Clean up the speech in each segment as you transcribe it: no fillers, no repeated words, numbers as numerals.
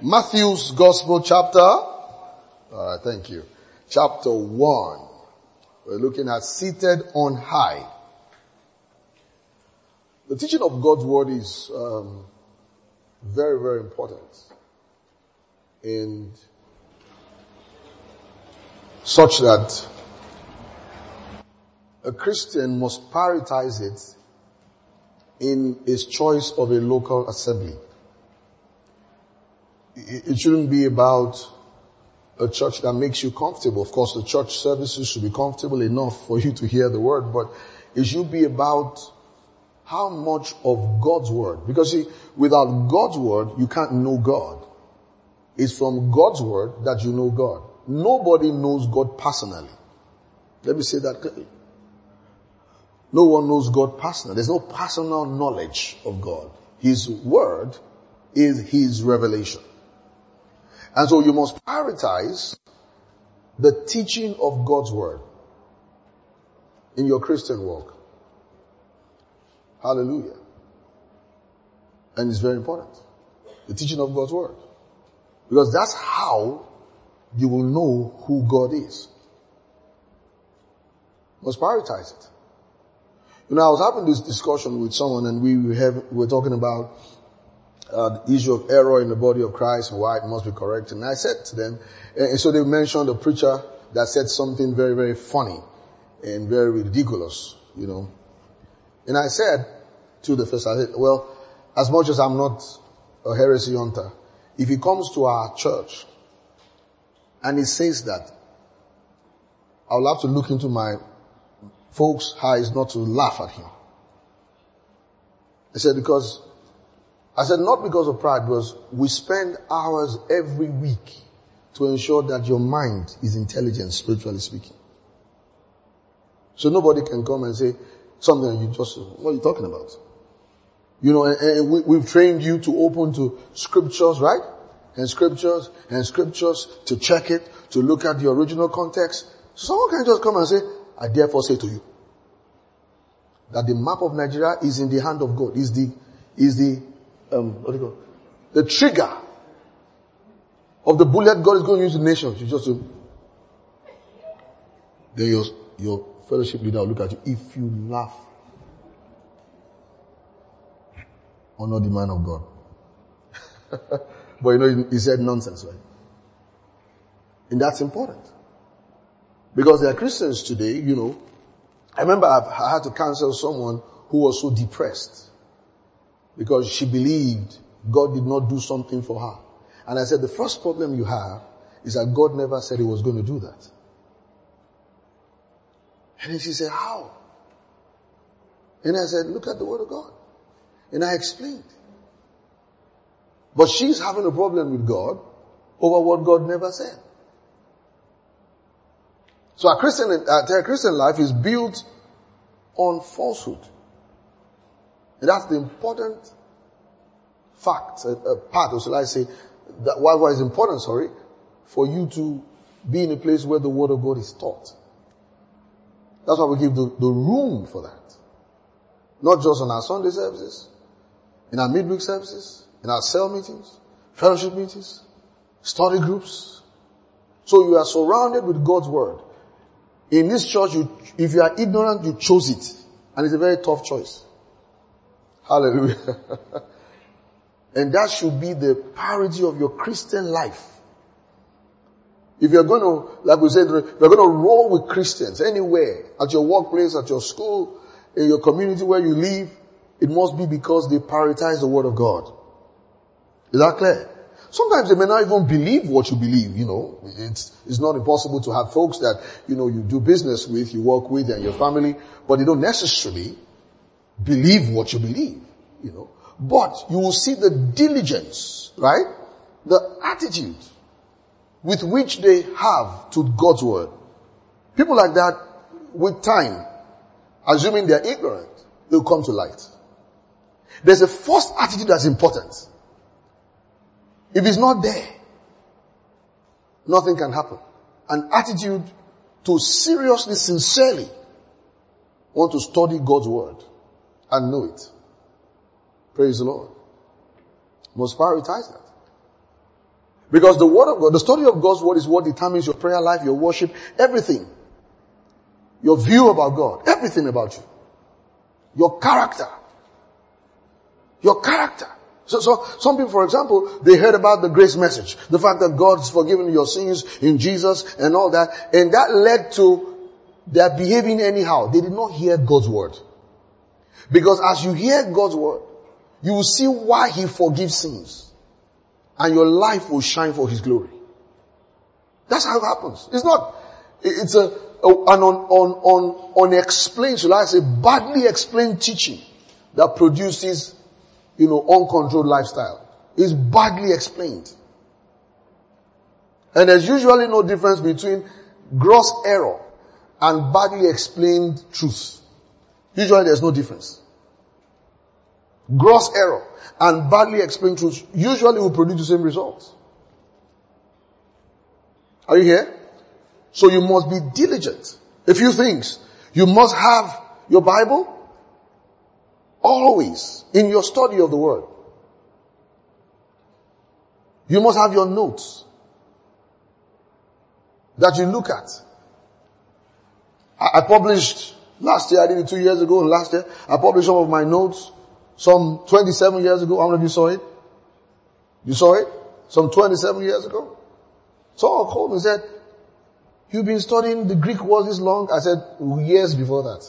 Matthew's Gospel chapter, thank you. Chapter 1. We're looking at seated on high. The teaching of God's word is very, very important. And such that a Christian must prioritize it in his choice of a local assembly. It shouldn't be about a church that makes you comfortable. Of course, the church services should be comfortable enough for you to hear the word, but it should be about how much of God's word. Because see, without God's word, you can't know God. It's from God's word that you know God. Nobody knows God personally. Let me say that clearly. No one knows God personally. There's no personal knowledge of God. His word is His revelation. And so you must prioritize the teaching of God's word in your Christian walk. Hallelujah. And it's very important. The teaching of God's word. Because that's how you will know who God is. You must prioritize it. You know, I was having this discussion with someone and we were talking about the issue of error in the body of Christ and why it must be corrected. And I said to them, and so they mentioned a preacher that said something very, very funny and very ridiculous, you know. And I said to the first, I said, well, as much as I'm not a heresy hunter, if he comes to our church and he says that, I'll have to look into my folks' eyes not to laugh at him. I said, not because of pride, because we spend hours every week to ensure that your mind is intelligent, spiritually speaking. So nobody can come and say something and you just, what are you talking about? You know, and we've trained you to open to scriptures, right? And scriptures to check it, to look at the original context. So someone can just come and say, I therefore say to you that the map of Nigeria is in the hand of God, is the trigger of the bullet God is going to use the nations. You just then your fellowship leader will look at you. If you laugh, honor the man of God. But you know, he said nonsense, right? And that's important. Because there are Christians today, you know. I remember I had to counsel someone who was so depressed because she believed God did not do something for her. And I said, the first problem you have is that God never said He was going to do that. And then she said, how? And I said, look at the word of God. And I explained. But she's having a problem with God over what God never said. So our Christian life is built on falsehood. And that's the important fact, a part, or shall I say, that what is important, for you to be in a place where the word of God is taught. That's why we give the room for that. Not just on our Sunday services, in our midweek services, in our cell meetings, fellowship meetings, study groups. So you are surrounded with God's word. In this church, if you are ignorant, you chose it. And it's a very tough choice. Hallelujah. And that should be the priority of your Christian life. If you're going to, like we said, you're going to roll with Christians anywhere, at your workplace, at your school, in your community where you live, it must be because they prioritize the word of God. Is that clear? Sometimes they may not even believe what you believe, you know. It's not impossible to have folks that, you know, you do business with, you work with, and your family, but they don't necessarily believe what you believe, you know. But you will see the diligence, right? The attitude with which they have to God's word. People like that, with time, assuming they're ignorant, they'll come to light. There's a first attitude that's important. If it's not there, nothing can happen. An attitude to seriously, sincerely want to study God's word and know it. Praise the Lord. Must prioritize that. Because the word of God, the study of God's word is what determines your prayer life, your worship, everything. Your view about God, everything about you. Your character. Your character. So some people, for example, they heard about the grace message, the fact that God's forgiven your sins in Jesus and all that, and that led to their behaving anyhow. They did not hear God's word. Because as you hear God's word, you will see why He forgives sins. And your life will shine for His glory. That's how it happens. It's an unexplained, shall I say, badly explained teaching that produces, uncontrolled lifestyle. It's badly explained. And there's usually no difference between gross error and badly explained truth. Usually there's no difference. Gross error and badly explained truth usually will produce the same results. Are you here? So you must be diligent. A few things. You must have your Bible always in your study of the Word. You must have your notes that you look at. I published last year, I did it 2 years ago, and last year I published some of my notes some 27 years ago. How many of you saw it? You saw it? Some 27 years ago? Someone called me and said, "You've been studying the Greek words this long?" I said, "Years before that."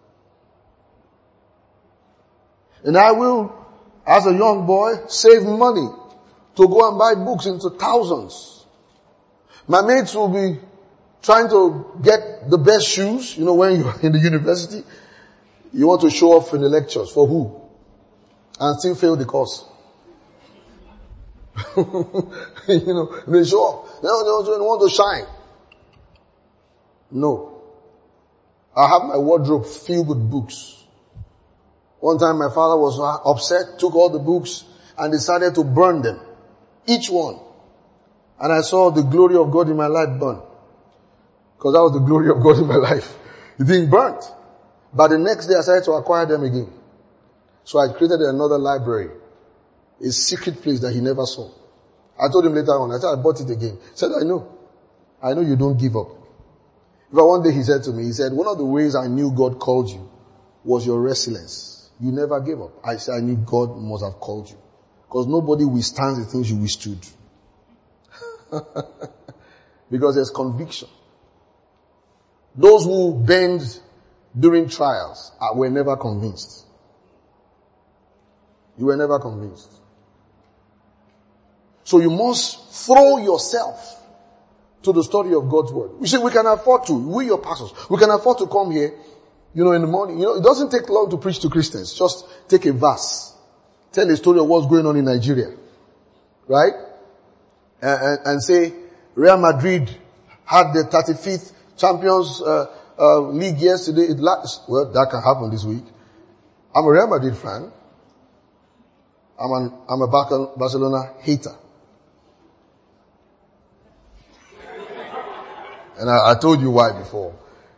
And I will, as a young boy, save money to go and buy books into thousands. My mates will be trying to get the best shoes. When you're in the university, you want to show off in the lectures. For who? And still fail the course. They show off. They want to shine. No. I have my wardrobe filled with books. One time my father was upset, took all the books and decided to burn them. Each one. And I saw the glory of God in my life burn. Because that was the glory of God in my life. It didn't burn. But the next day I started to acquire them again. So I created another library. A secret place that he never saw. I told him later on, I said, "I bought it again." He said, I know you don't give up. But one day he said to me, one of the ways I knew God called you was your resilience. You never gave up. I said, I knew God must have called you. Because nobody withstands the things you withstood. Because there's conviction. Those who bend during trials were never convinced. You were never convinced. So you must throw yourself to the study of God's word. You see, we can afford to. We, your pastors, we can afford to come here, in the morning. It doesn't take long to preach to Christians. Just take a verse. Tell a story of what's going on in Nigeria. Right? And say, Real Madrid had the 35th Champions League yesterday. Well, that can happen this week. I'm a Real Madrid fan. I'm a Barcelona hater. And I told you why before.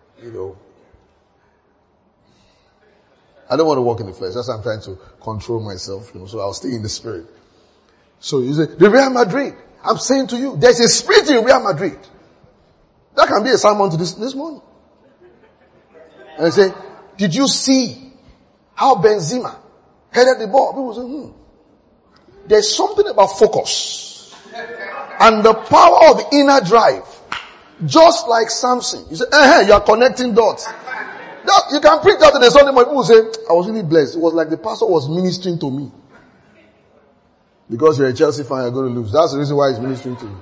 I don't want to walk in the flesh. That's why I'm trying to control myself, so I'll stay in the spirit. So you say, the Real Madrid. I'm saying to you, there's a spirit in Real Madrid. That can be a sermon to this morning. And I say, did you see how Benzema headed the ball? People say, There's something about focus and the power of the inner drive. Just like Samson. You say, you are connecting dots. You can preach that in the Sunday morning. People say, I was really blessed. It was like the pastor was ministering to me. Because you're a Chelsea fan, you're going to lose. That's the reason why he's ministering to you.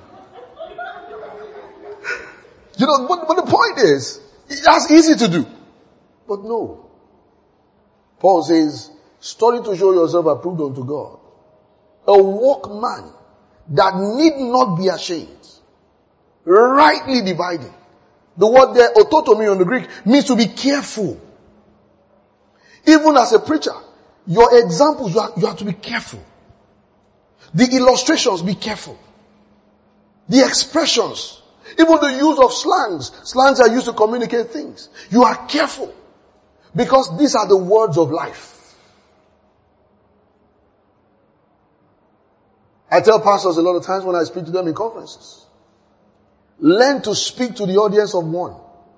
But the point is, that's easy to do. But no. Paul says, study to show yourself approved unto God. A workman that need not be ashamed. Rightly dividing. The word there, ototomi on the Greek, means to be careful. Even as a preacher, your examples, you have to be careful. The illustrations, be careful. The expressions, even the use of slangs. Slangs are used to communicate things. You are careful. Because these are the words of life. I tell pastors a lot of times when I speak to them in conferences, learn to speak to the audience of one.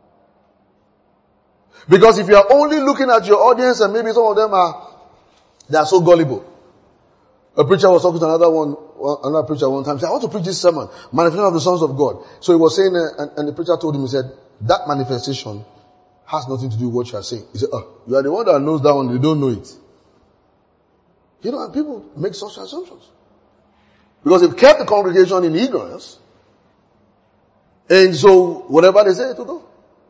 Because if you are only looking at your audience, and maybe some of them they are so gullible. A preacher was talking to another preacher one time, said, I want to preach this sermon, manifestation of the sons of God. So he was saying, and the preacher told him, he said, that manifestation has nothing to do with what you are saying. He said, you are the one that knows that one, they don't know it. You know, and people make such assumptions. Because they've kept the congregation in ignorance, and so whatever they say, it will go.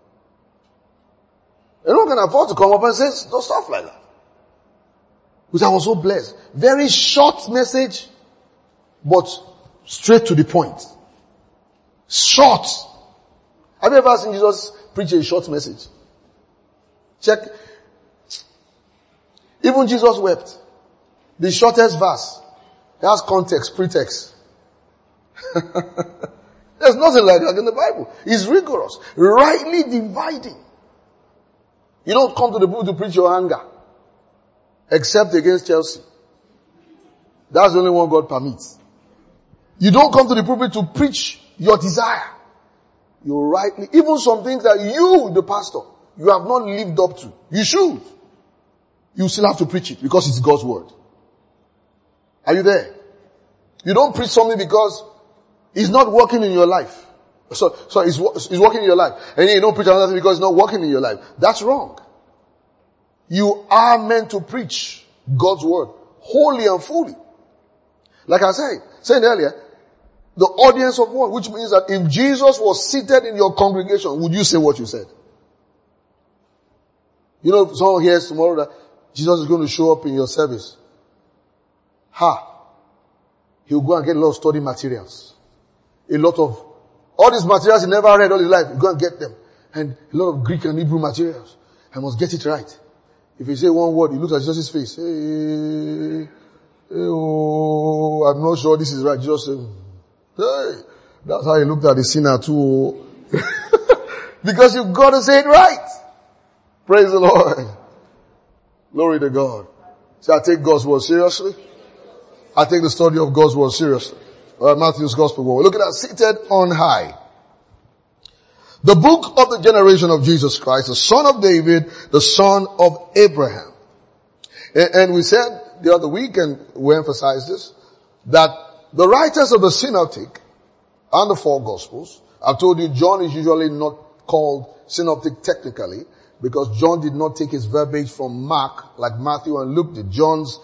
No one can afford to come up and say stuff like that. Which I was so blessed. Very short message, but straight to the point. Short. Have you ever seen Jesus preach a short message? Check. Even Jesus wept. The shortest verse. It has context, pretext. There's nothing like that in the Bible. It's rigorous. Rightly dividing. You don't come to the pulpit to preach your anger. Except against Chelsea. That's the only one God permits. You don't come to the pulpit to preach your desire. You rightly, even some things that you, the pastor, you have not lived up to. You should. You still have to preach it because it's God's word. Are you there? You don't preach something because it's not working in your life. So it's working in your life. And you don't preach another thing because it's not working in your life. That's wrong. You are meant to preach God's word wholly and fully. Like I said earlier, the audience of one, which means that if Jesus was seated in your congregation, would you say what you said? You know, if someone hears tomorrow that Jesus is going to show up in your service. He'll go and get a lot of study materials. All these materials he never read all his life, he'll go and get them. And a lot of Greek and Hebrew materials. I must get it right. If he say one word, he looks at Jesus' face. I'm not sure this is right. Jesus said, hey, that's how he looked at the sinner too. Because you've got to say it right. Praise the Lord. Glory to God. So I take God's word seriously. I take the study of God's word seriously. Matthew's Gospel word. Look at that, seated on high. The book of the generation of Jesus Christ, the son of David, the son of Abraham. And we said the other week, and we emphasized this, that the writers of the synoptic and the four gospels, I've told you John is usually not called synoptic technically, because John did not take his verbiage from Mark like Matthew and Luke did. John's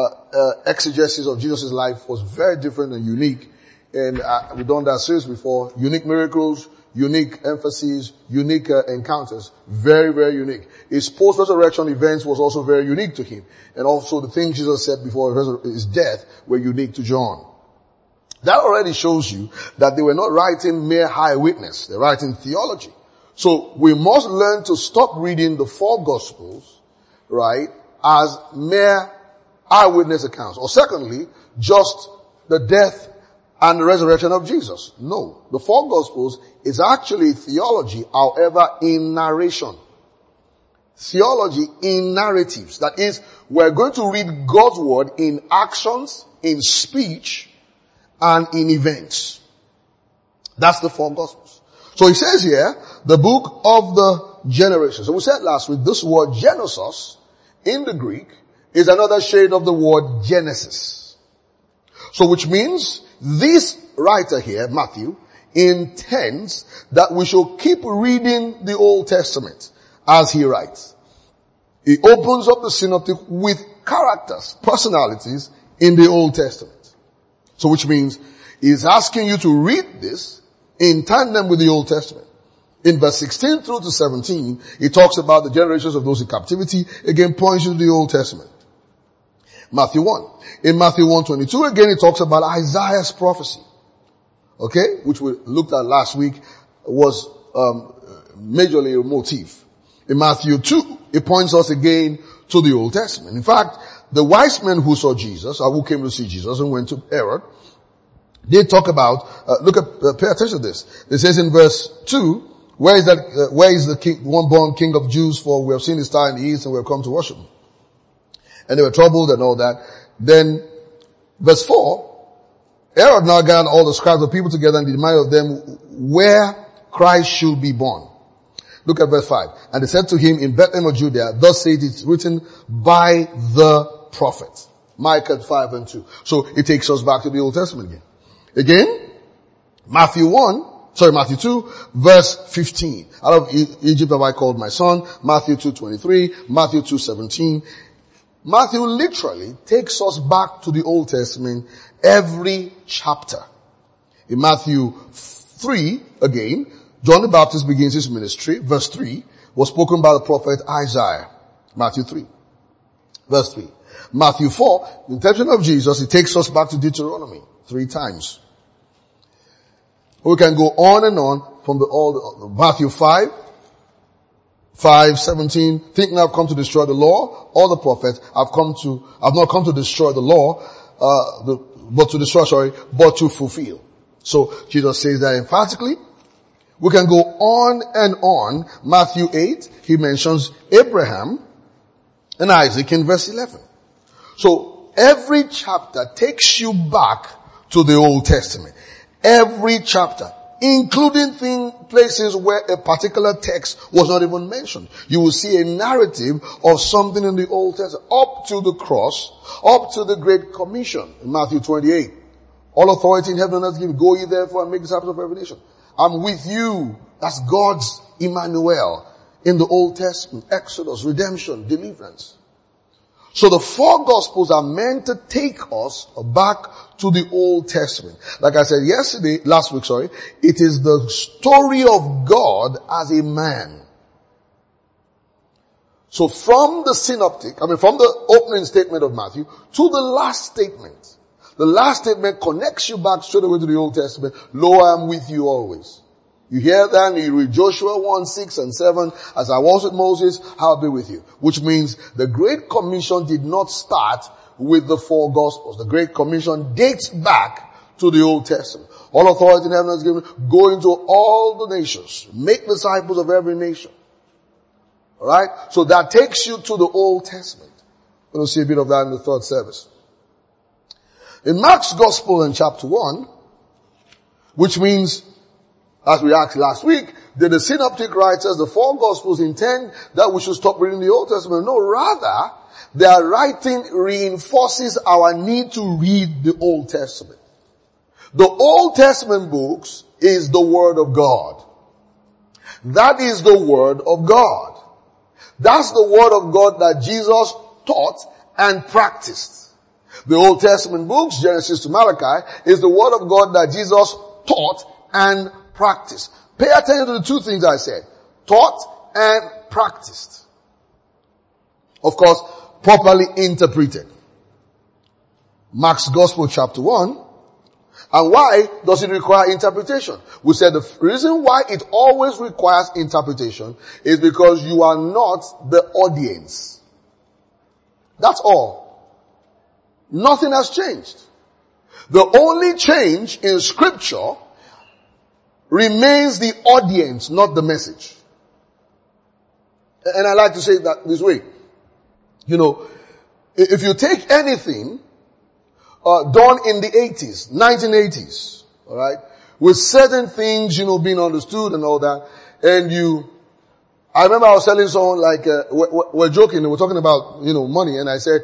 exegesis of Jesus' life was very different and unique. And we've done that series before. Unique miracles, unique emphases, unique encounters. Very, very unique. His post-resurrection events was also very unique to him. And also the things Jesus said before his death were unique to John. That already shows you that they were not writing mere eyewitness. They're writing theology. So we must learn to stop reading the four gospels, right, as mere eyewitness accounts. Or secondly, just the death and the resurrection of Jesus. No. The four gospels is actually theology, however, in narration. Theology in narratives. That is, we're going to read God's word in actions, in speech, and in events. That's the four gospels. So he says here, the book of the generation. So we said last week, this word Genesis in the Greek is another shade of the word Genesis. So which means this writer here, Matthew, intends that we should keep reading the Old Testament as he writes. He opens up the synoptic with characters, personalities in the Old Testament. So which means he's asking you to read this in tandem with the Old Testament. In verse 16 through to 17, he talks about the generations of those in captivity, again points you to the Old Testament. Matthew 1. In Matthew 1:22, again, it talks about Isaiah's prophecy. Okay? Which we looked at last week was, majorly a motif. In Matthew 2, it points us again to the Old Testament. In fact, the wise men who saw Jesus, or who came to see Jesus and went to Herod, they talk about, pay attention to this. It says in verse 2, where is the king, one born king of Jews, for we have seen his star in the east and we have come to worship him. And they were troubled and all that. Then, verse 4, Herod now gathered all the scribes of people together and demanded of them where Christ should be born. Look at verse 5. And they said to him, in Bethlehem of Judea, thus saith it written by the prophet. Micah 5 and 2. So it takes us back to the Old Testament again. Again, Matthew 2, verse 15. Out of Egypt have I called my son. Matthew 2:23, Matthew 2:17. Matthew literally takes us back to the Old Testament every chapter. In Matthew 3, again, John the Baptist begins his ministry. Verse 3 was spoken by the prophet Isaiah. Matthew 3. Verse 3. Matthew 4, the intention of Jesus, it takes us back to Deuteronomy 3 times. We can go on and on from Matthew 5:17, thinking I've come to destroy the law, all the prophets, I've not come to destroy the law, but to fulfill. So Jesus says that emphatically. We can go on and on. Matthew 8, he mentions Abraham and Isaac in verse 11. So every chapter takes you back to the Old Testament. Every chapter, including places where a particular text was not even mentioned. You will see a narrative of something in the Old Testament up to the cross, up to the Great Commission in Matthew 28. All authority in heaven and earth given. Go ye therefore and make disciples of every nation. I'm with you. That's God's Emmanuel in the Old Testament. Exodus, redemption, deliverance. So the 4 Gospels are meant to take us back to the Old Testament. Like I said last week, it is the story of God as a man. So from the opening statement of Matthew to the last statement. The last statement connects you back straight away to the Old Testament. Lo, I am with you always. You hear that and you read Joshua 1, 6 and 7. As I was with Moses, I'll be with you. Which means the Great Commission did not start with the 4 Gospels. The Great Commission dates back to the Old Testament. All authority in heaven is given. Go into all the nations. Make disciples of every nation. Alright? So that takes you to the Old Testament. We're going to see a bit of that in the third service. In Mark's Gospel in chapter 1, which means, as we asked last week, did the synoptic writers, the 4 Gospels, intend that we should stop reading the Old Testament? No, rather, their writing reinforces our need to read the Old Testament. The Old Testament books is the Word of God. That is the Word of God. That's the Word of God that Jesus taught and practiced. The Old Testament books, Genesis to Malachi, is the Word of God that Jesus taught and practiced. Pay attention to the 2 things I said. Taught and practiced. Of course, properly interpreted. Mark's Gospel chapter 1. And why does it require interpretation? We said the reason why it always requires interpretation is because you are not the audience. That's all. Nothing has changed. The only change in Scripture remains the audience, not the message. And I like to say that this way. If you take anything done in the 80s, 1980s, alright, with certain things, being understood and all that, and I remember I was telling someone we're joking, we're talking about, money, and I said,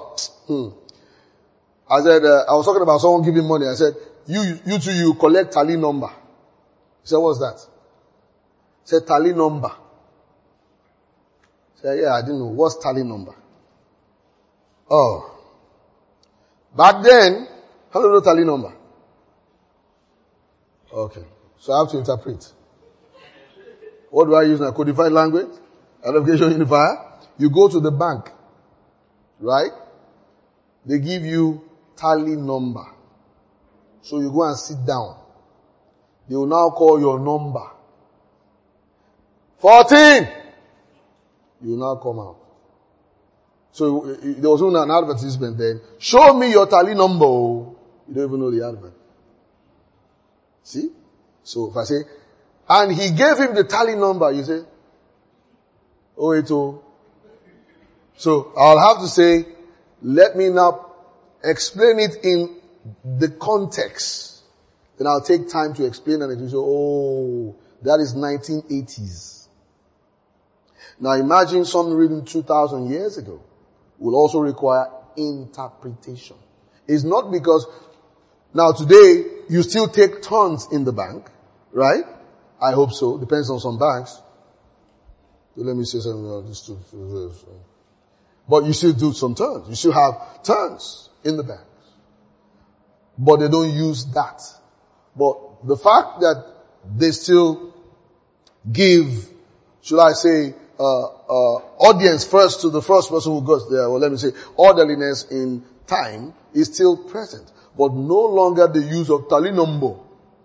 I was talking about someone giving money. I said, you two, you collect tally number. He said, what's that? I said, tally number. I said, yeah, I didn't know. What's tally number? Oh. Back then, how do you know tally number? Okay. So I have to interpret. What do I use now? Codified language? Identification unifier? You go to the bank. Right? They give you tally number. So you go and sit down. They will now call your number. 14! You will now come out. So there was an advertisement then. Show me your tally number. You don't even know the advert. See? So if I say, and he gave him the tally number, you say, 080. So I'll have to say, let me now explain it in the context, then I'll take time to explain and you say, oh, that is 1980s. Now imagine something written 2,000 years ago will also require interpretation. It's not because now today you still take turns in the bank, right? I hope so. Depends on some banks. So let me say something about this too. But you still do some turns. You still have turns in the banks. But they don't use that. But the fact that they still give, should I say, audience first to the first person who goes there, or let me say, orderliness in time is still present. But no longer the use of talinombo.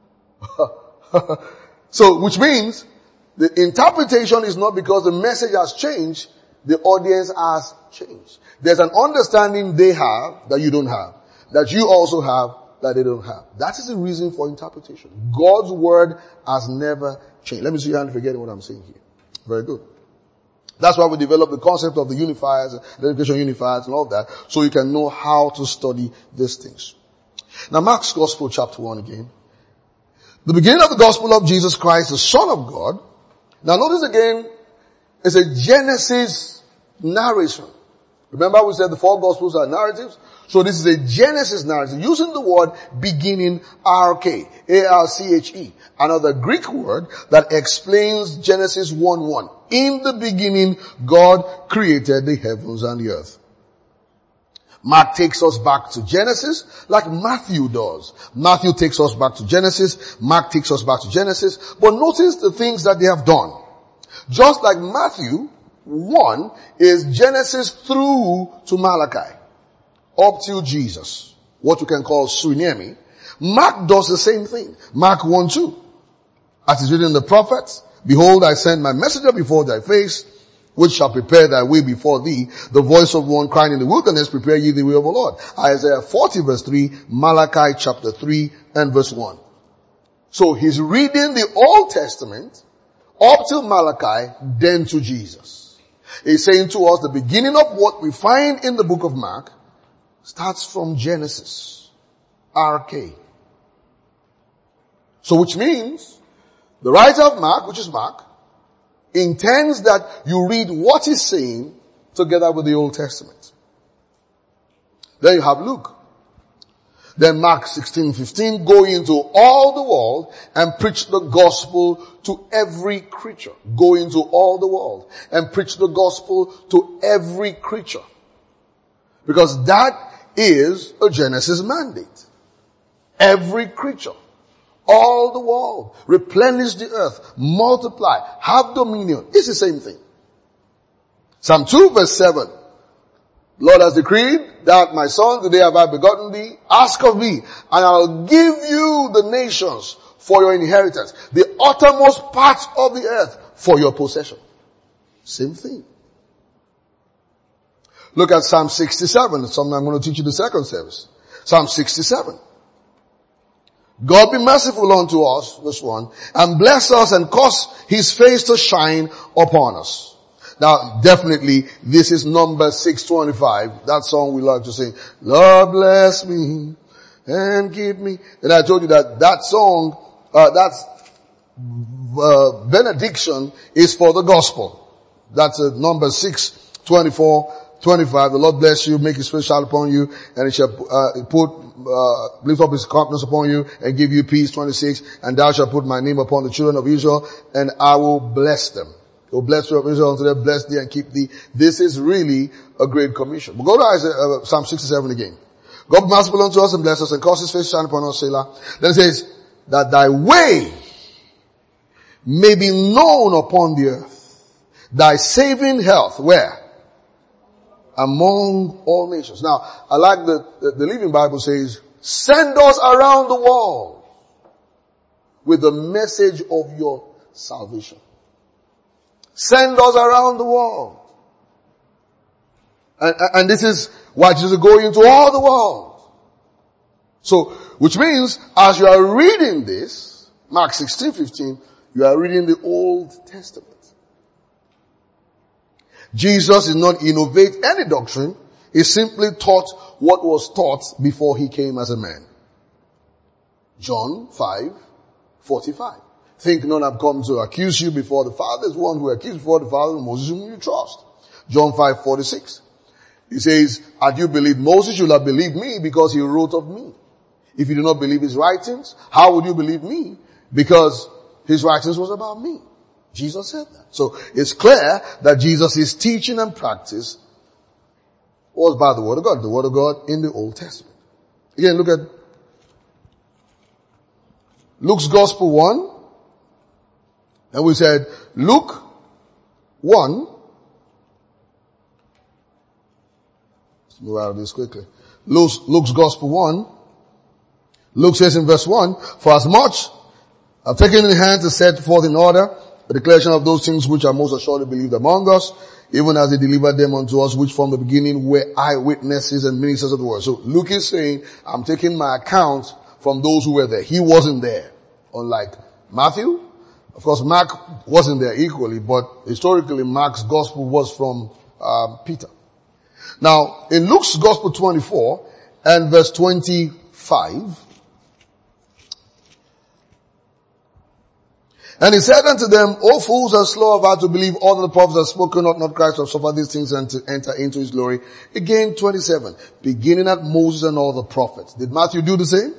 So, which means the interpretation is not because the message has changed, the audience has changed. There's an understanding they have that you don't have, that you also have that they don't have. That is the reason for interpretation. God's word has never changed. Let me see your hand if you're getting what I'm saying here. Very good. That's why we developed the concept of the unifiers, the education unifiers and all that, so you can know how to study these things. Now Mark's Gospel chapter 1 again. The beginning of the Gospel of Jesus Christ, the Son of God. Now notice again, it's a Genesis narration. Remember we said the 4 Gospels are narratives? So this is a Genesis narrative using the word beginning, A-R-K, A-R-C-H-E. Another Greek word that explains Genesis 1:1. In the beginning, God created the heavens and the earth. Mark takes us back to Genesis like Matthew does. Matthew takes us back to Genesis. Mark takes us back to Genesis. But notice the things that they have done. Just like Matthew 1 is Genesis through to Malachi. Up till Jesus. What you can call Suriname. Mark does the same thing. Mark 1:2. As is written in the prophets, behold, I send my messenger before thy face, which shall prepare thy way before thee. The voice of one crying in the wilderness, prepare ye the way of the Lord. Isaiah 40 verse 3, Malachi chapter 3 and verse 1. So he's reading the Old Testament up till Malachi, then to Jesus. He's saying to us the beginning of what we find in the book of Mark starts from Genesis. RK. So which means the writer of Mark, which is Mark, intends that you read what he's saying together with the Old Testament. Then you have Luke. Then Mark 16:15, go into all the world and preach the gospel to every creature. Go into all the world and preach the gospel to every creature. Because that is a Genesis mandate. Every creature. All the world. Replenish the earth. Multiply. Have dominion. It's the same thing. Psalm 2 verse 7. Lord has decreed that my son, today have I begotten thee. Ask of me, and I'll give you the nations for your inheritance. The uttermost parts of the earth for your possession. Same thing. Look at Psalm 67. It's something I'm going to teach you the second service. Psalm 67. God be merciful unto us, verse 1, and bless us and cause his face to shine upon us. Now, definitely, this is number 625. That song we like to sing. Lord bless me and keep me. And I told you that song, that's benediction is for the gospel. That's number 624-25. The Lord bless you, make his face shine upon you, and he shall lift up his countenance upon you and give you peace. 26. And thou shalt put my name upon the children of Israel, and I will bless them. He will bless you of Israel unto them, bless thee and keep thee. This is really a great commission. But go to Isaiah, Psalm 67 again. God be merciful unto us and bless us and cause his face to shine upon us, Selah. Then it says, that thy way may be known upon the earth. Thy saving health, where? Among all nations. Now, I like the Living Bible says, send us around the world with the message of your salvation. Send us around the world. And this is why Jesus is going into all the world. So, which means, as you are reading this, Mark 16:15, you are reading the Old Testament. Jesus did not innovate any doctrine. He simply taught what was taught before he came as a man. John 5:45. Think none have come to accuse you before the Father. There's one who accused before the Father, Moses whom you trust. John 5:46. He says, had you believed Moses, you would have believed me because he wrote of me. If you do not believe his writings, how would you believe me? Because his writings was about me. Jesus said that. So it's clear that Jesus' teaching and practice was by the Word of God. The Word of God in the Old Testament. Again, look at Luke's Gospel 1. And we said, Luke 1. Let's move out of this quickly. Luke's Gospel 1. Luke says in verse 1, for as much I've taken in hand to set forth in order the declaration of those things which are most assuredly believed among us, even as they delivered them unto us, which from the beginning were eyewitnesses and ministers of the word. So Luke is saying, I'm taking my account from those who were there. He wasn't there. Unlike Matthew. Of course, Mark wasn't there equally, but historically Mark's gospel was from Peter. Now, in Luke's Gospel 24 and verse 25, and he said unto them, O fools and slow of heart to believe all that the prophets have spoken, not Christ have suffered these things and to enter into his glory. Again, 27, beginning at Moses and all the prophets. Did Matthew do the same?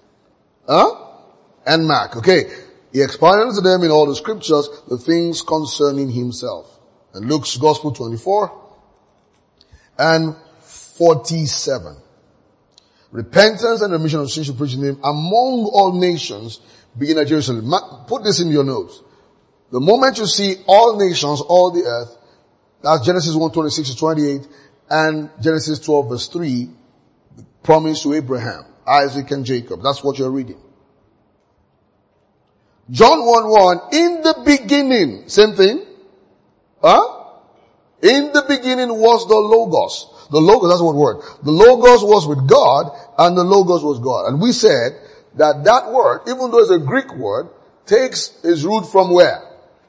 And Mark. Okay. He expounded unto them in all the scriptures the things concerning himself. And Luke's Gospel 24 and 47. Repentance and remission of sins should preach in him among all nations, begin at Jerusalem. Put this in your notes. The moment you see all nations, all the earth, that's Genesis 1:26-28 and Genesis 12 verse 3, promise to Abraham, Isaac and Jacob. That's what you're reading. John 1:1, in the beginning, same thing. In the beginning was the Logos. The Logos, that's one word. The Logos was with God and the Logos was God. And we said that word, even though it's a Greek word, takes its root from where?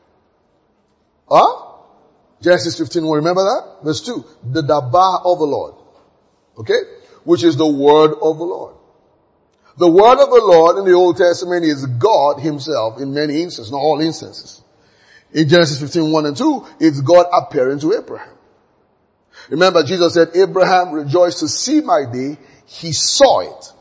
Genesis 15:1, remember that? Verse 2. The Dabah of the Lord. Okay? Which is the word of the Lord. The word of the Lord in the Old Testament is God himself in many instances, not all instances. In Genesis 15:1 and 2, it's God appearing to Abraham. Remember, Jesus said, Abraham rejoiced to see my day. He saw it.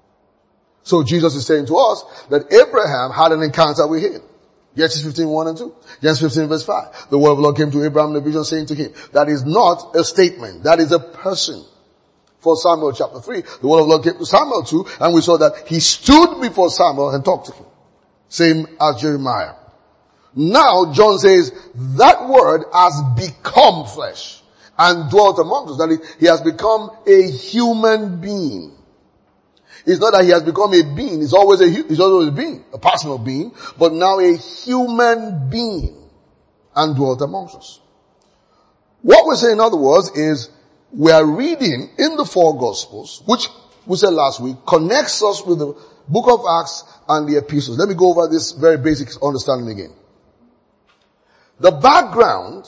So Jesus is saying to us that Abraham had an encounter with him. Genesis 15:1 and 2. Genesis 15 verse 5. The word of the Lord came to Abraham in a vision saying to him, that is not a statement. That is a person. For Samuel chapter 3, the word of the Lord came to Samuel too, and we saw that he stood before Samuel and talked to him. Same as Jeremiah. Now, John says, that word has become flesh and dwelt among us. That is, he has become a human being. It's not that he has become a being, he's always a being, a personal being, but now a human being and dwelt amongst us. What we say in other words is, we are reading in the four Gospels, which we said last week, connects us with the book of Acts and the epistles. Let me go over this very basic understanding again. The background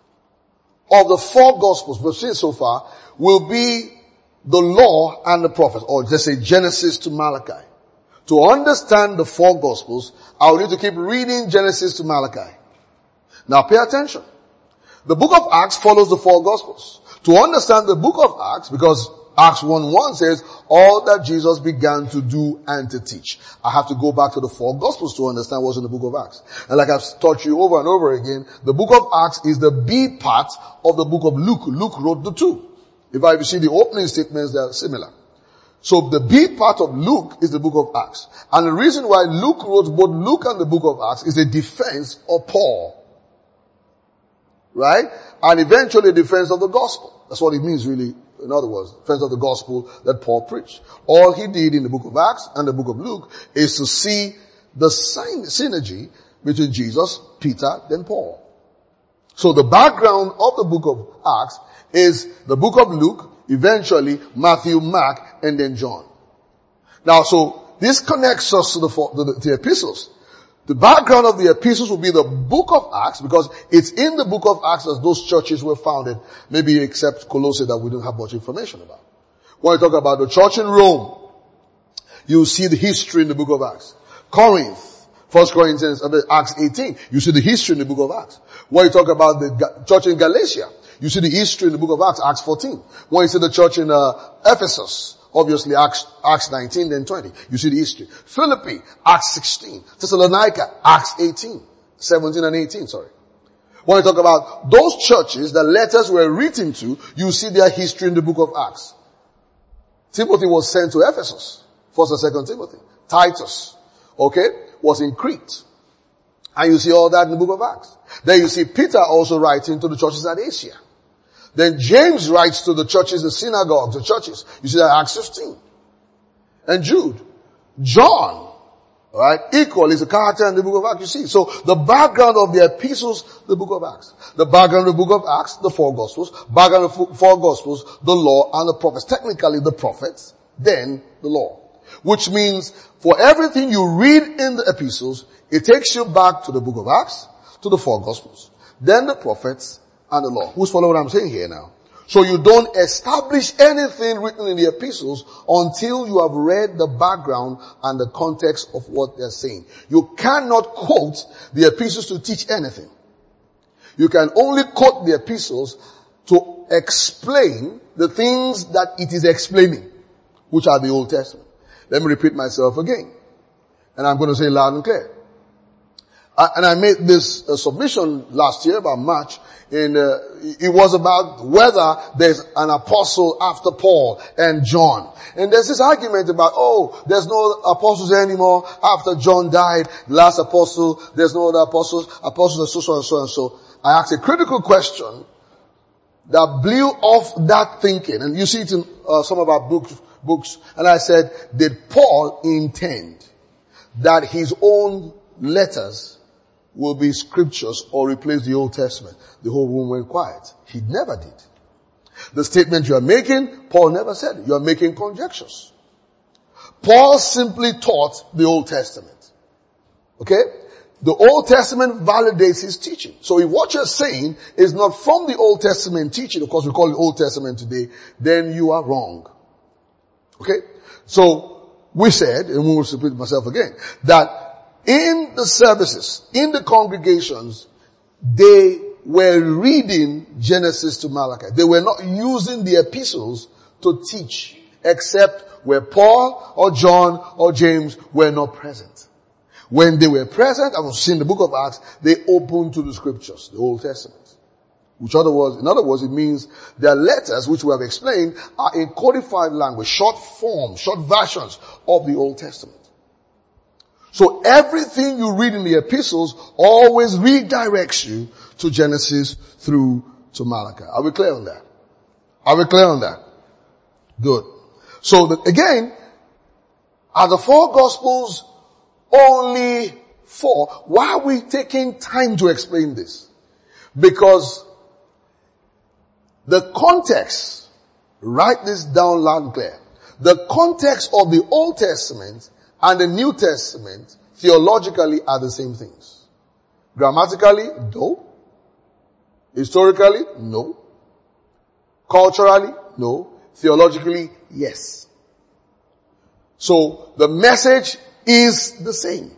of the four Gospels we've seen so far will be the law and the prophets, or let's say Genesis to Malachi. To understand the four Gospels, I will need to keep reading Genesis to Malachi. Now pay attention. The book of Acts follows the four Gospels. To understand the book of Acts, because Acts 1:1 says, all that Jesus began to do and to teach. I have to go back to the four Gospels to understand what's in the book of Acts. And like I've taught you over and over again, the book of Acts is the B part of the book of Luke. Luke wrote the two. If you see the opening statements, they are similar. So the B part of Luke is the book of Acts. And the reason why Luke wrote both Luke and the book of Acts is a defense of Paul. Right? And eventually a defense of the gospel. That's what it means really. In other words, defense of the gospel that Paul preached. All he did in the book of Acts and the book of Luke is to see the synergy between Jesus, Peter, then Paul. So the background of the book of Acts is the book of Luke, eventually Matthew, Mark, and then John. Now, so this connects us to the epistles. The background of the epistles will be the book of Acts, because it's in the book of Acts that those churches were founded, maybe except Colossae that we don't have much information about. When you talk about the church in Rome, You see the history in the book of Acts. Corinth, 1 Corinthians, Acts 18, you see the history in the book of Acts. When you talk about the church in Galatia, you see the history in the book of Acts, Acts 14. When you see the church in Ephesus, obviously Acts 19, then 20, you see the history. Philippi, Acts 16. Thessalonica, Acts 18. 17 and 18, sorry. When you talk about those churches that letters were written to, you see their history in the book of Acts. Timothy was sent to Ephesus, 1st and 2nd Timothy. Titus, was in Crete. And you see all that in the book of Acts. Then you see Peter also writing to the churches at Asia. Then James writes to the churches, the synagogues, the churches. You see that in Acts 15. And Jude. John, equal is a character in the book of Acts, you see. So the background of the epistles, the book of Acts. The background of the book of Acts, the 4 Gospels. Background of the 4 Gospels, the law and the prophets. Technically the prophets, then the law. Which means for everything you read in the epistles, it takes you back to the book of Acts, to the 4 Gospels, then the prophets and the law. Who's following what I'm saying here now? So you don't establish anything written in the epistles until you have read the background and the context of what they're saying. You cannot quote the epistles to teach anything. You can only quote the epistles to explain the things that it is explaining, which are the Old Testament. Let me repeat myself again. And I'm going to say loud and clear. And I made this submission last year about March. It was about whether there's an apostle after Paul and John. And there's this argument about, there's no apostles anymore after John died, the last apostle, there's no other apostles are so and so and so. I asked a critical question that blew off that thinking. And you see it in some of our books. And I said, did Paul intend that his own letters will be scriptures or replace the Old Testament? The whole room went quiet. He never did. The statement you are making, Paul never said it. You are making conjectures. Paul simply taught the Old Testament. Okay? The Old Testament validates his teaching. So if what you're saying is not from the Old Testament teaching, of course we call it Old Testament today, then you are wrong. Okay? So we said, and we will repeat myself again, that in the services, in the congregations, they were reading Genesis to Malachi. They were not using the epistles to teach, except where Paul or John or James were not present. When they were present, I was seeing the book of Acts, they opened to the scriptures, the Old Testament. In other words, it means their letters, which we have explained, are in codified language, short form, short versions of the Old Testament. So everything you read in the epistles always redirects you to Genesis through to Malachi. Are we clear on that? Are we clear on that? Good. So again, are the 4 Gospels only 4? Why are we taking time to explain this? Because the context, write this down loud and clear. The context of the Old Testament and the New Testament theologically are the same things. Grammatically, no. Historically, no. Culturally, no. Theologically, yes. So the message is the same.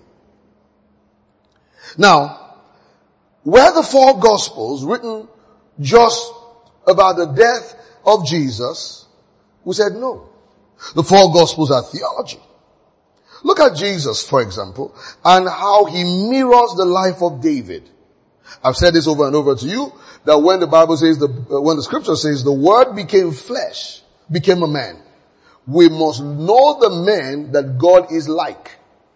Now, were the 4 Gospels written just about the death of Jesus? We said no. The 4 Gospels are theology. Look at Jesus, for example, and how he mirrors the life of David. I've said this over and over to you, that when the Bible says, when the scripture says the word became flesh, became a man, we must know the man that God is like.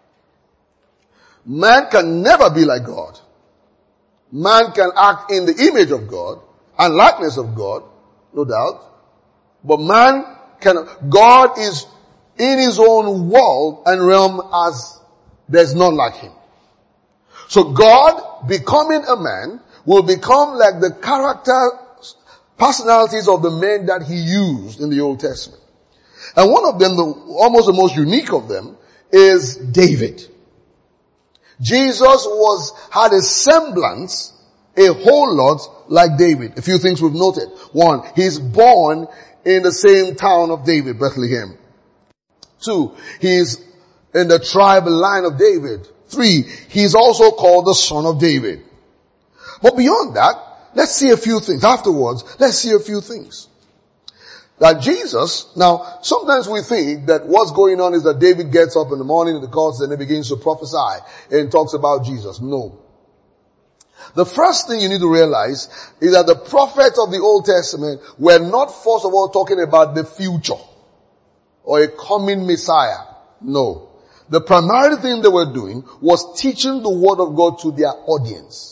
Man can never be like God. Man can act in the image of God and likeness of God, no doubt. But God is in his own world and realm as there's none like him. So God, becoming a man, will become like the personalities of the men that he used in the Old Testament. And one of them, almost the most unique of them, is David. Jesus had a semblance, a whole lot like David. A few things we've noted. 1, he's born in the same town of David, Bethlehem. 2, he's in the tribe line of David. 3, he's also called the Son of David. But beyond that, let's see a few things. Afterwards, let's see a few things. That Jesus, now, sometimes we think that what's going on is that David gets up in the morning in the courts and he begins to prophesy and talks about Jesus. No. The first thing you need to realize is that the prophets of the Old Testament were not first of all talking about the future or a coming Messiah. No. The primary thing they were doing was teaching the Word of God to their audience.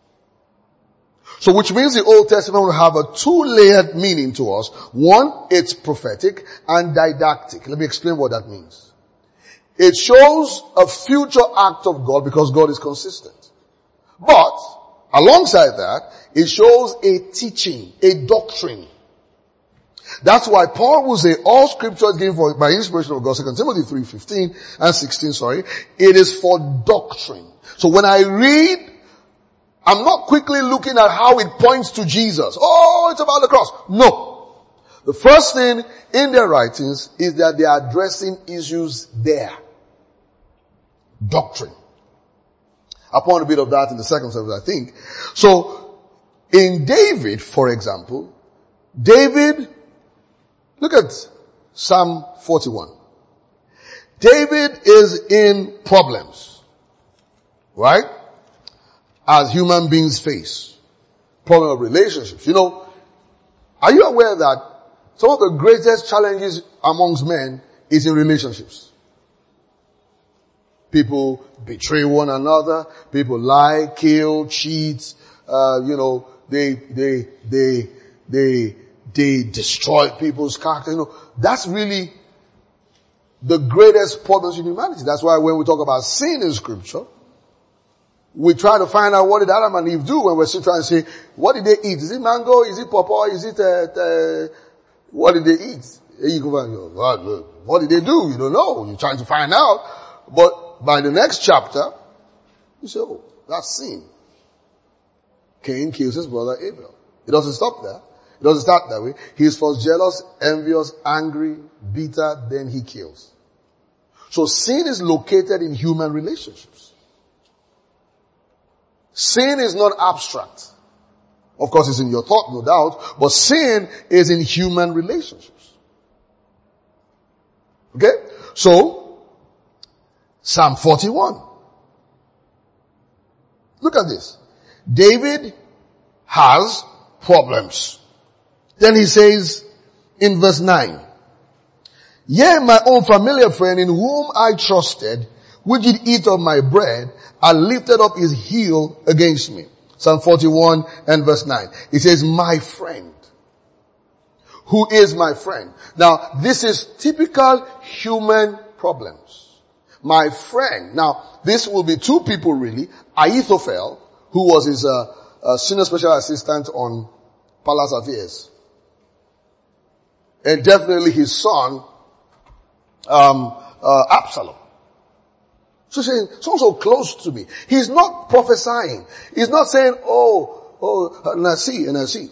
So which means the Old Testament will have a two-layered meaning to us. One, it's prophetic and didactic. Let me explain what that means. It shows a future act of God because God is consistent. But, alongside that, it shows a teaching, a doctrine. That's why Paul will say all scripture is given by inspiration of God, 2 Timothy 3:15 and 16, it is for doctrine. So when I read, I'm not quickly looking at how it points to Jesus. Oh, it's about the cross. No. The first thing in their writings is that they are addressing issues there. Doctrine. Upon a bit of that in the second service, I think. So, in David, for example, David, look at Psalm 41. David is in problems. Right? As human beings face. Problem of relationships. You know, are you aware that some of the greatest challenges amongst men is in relationships? People betray one another, people lie, kill, cheat, they destroy people's character. You know, that's really the greatest problems in humanity. That's why when we talk about sin in scripture, we try to find out what did Adam and Eve do when we're still trying to say, what did they eat? Is it mango? Is it pawpaw? Is it, what did they eat? You go back, what did they do? You don't know. You're trying to find out. But by the next chapter, you say, oh, that's sin. Cain kills his brother Abel. It doesn't stop there. It doesn't start that way. He's first jealous, envious, angry, bitter, then he kills. So sin is located in human relationships. Sin is not abstract. Of course, it's in your thought, no doubt, but sin is in human relationships. Okay? So, Psalm 41. Look at this. David has problems. Then he says in verse 9, yea, my own familiar friend in whom I trusted, which did eat of my bread, and lifted up his heel against me. Psalm 41 and verse 9. It says, my friend. Who is my friend? Now, this is typical human problems. My friend. Now, this will be two people really. Ahithophel, who was his senior special assistant on palace affairs. And definitely his son, Absalom. So saying, so close to me. He's not prophesying. He's not saying, and I see.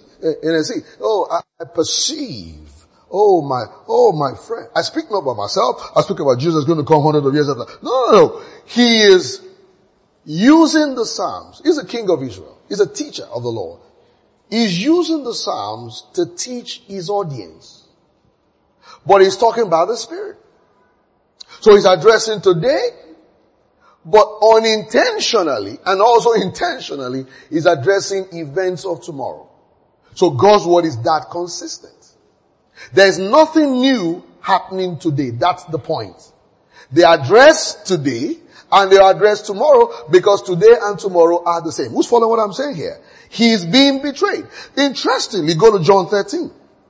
I perceive. Oh my friend. I speak not about myself. I speak about Jesus going to come hundreds of years after. No. He is using the Psalms. He's a king of Israel. He's a teacher of the Lord. He's using the Psalms to teach his audience. But he's talking about the Spirit. So he's addressing today, but unintentionally and also intentionally is addressing events of tomorrow. So God's word is that consistent. There's nothing new happening today. That's the point. They address today and they address tomorrow because today and tomorrow are the same. Who's following what I'm saying here? He is being betrayed. Interestingly, go to John 13.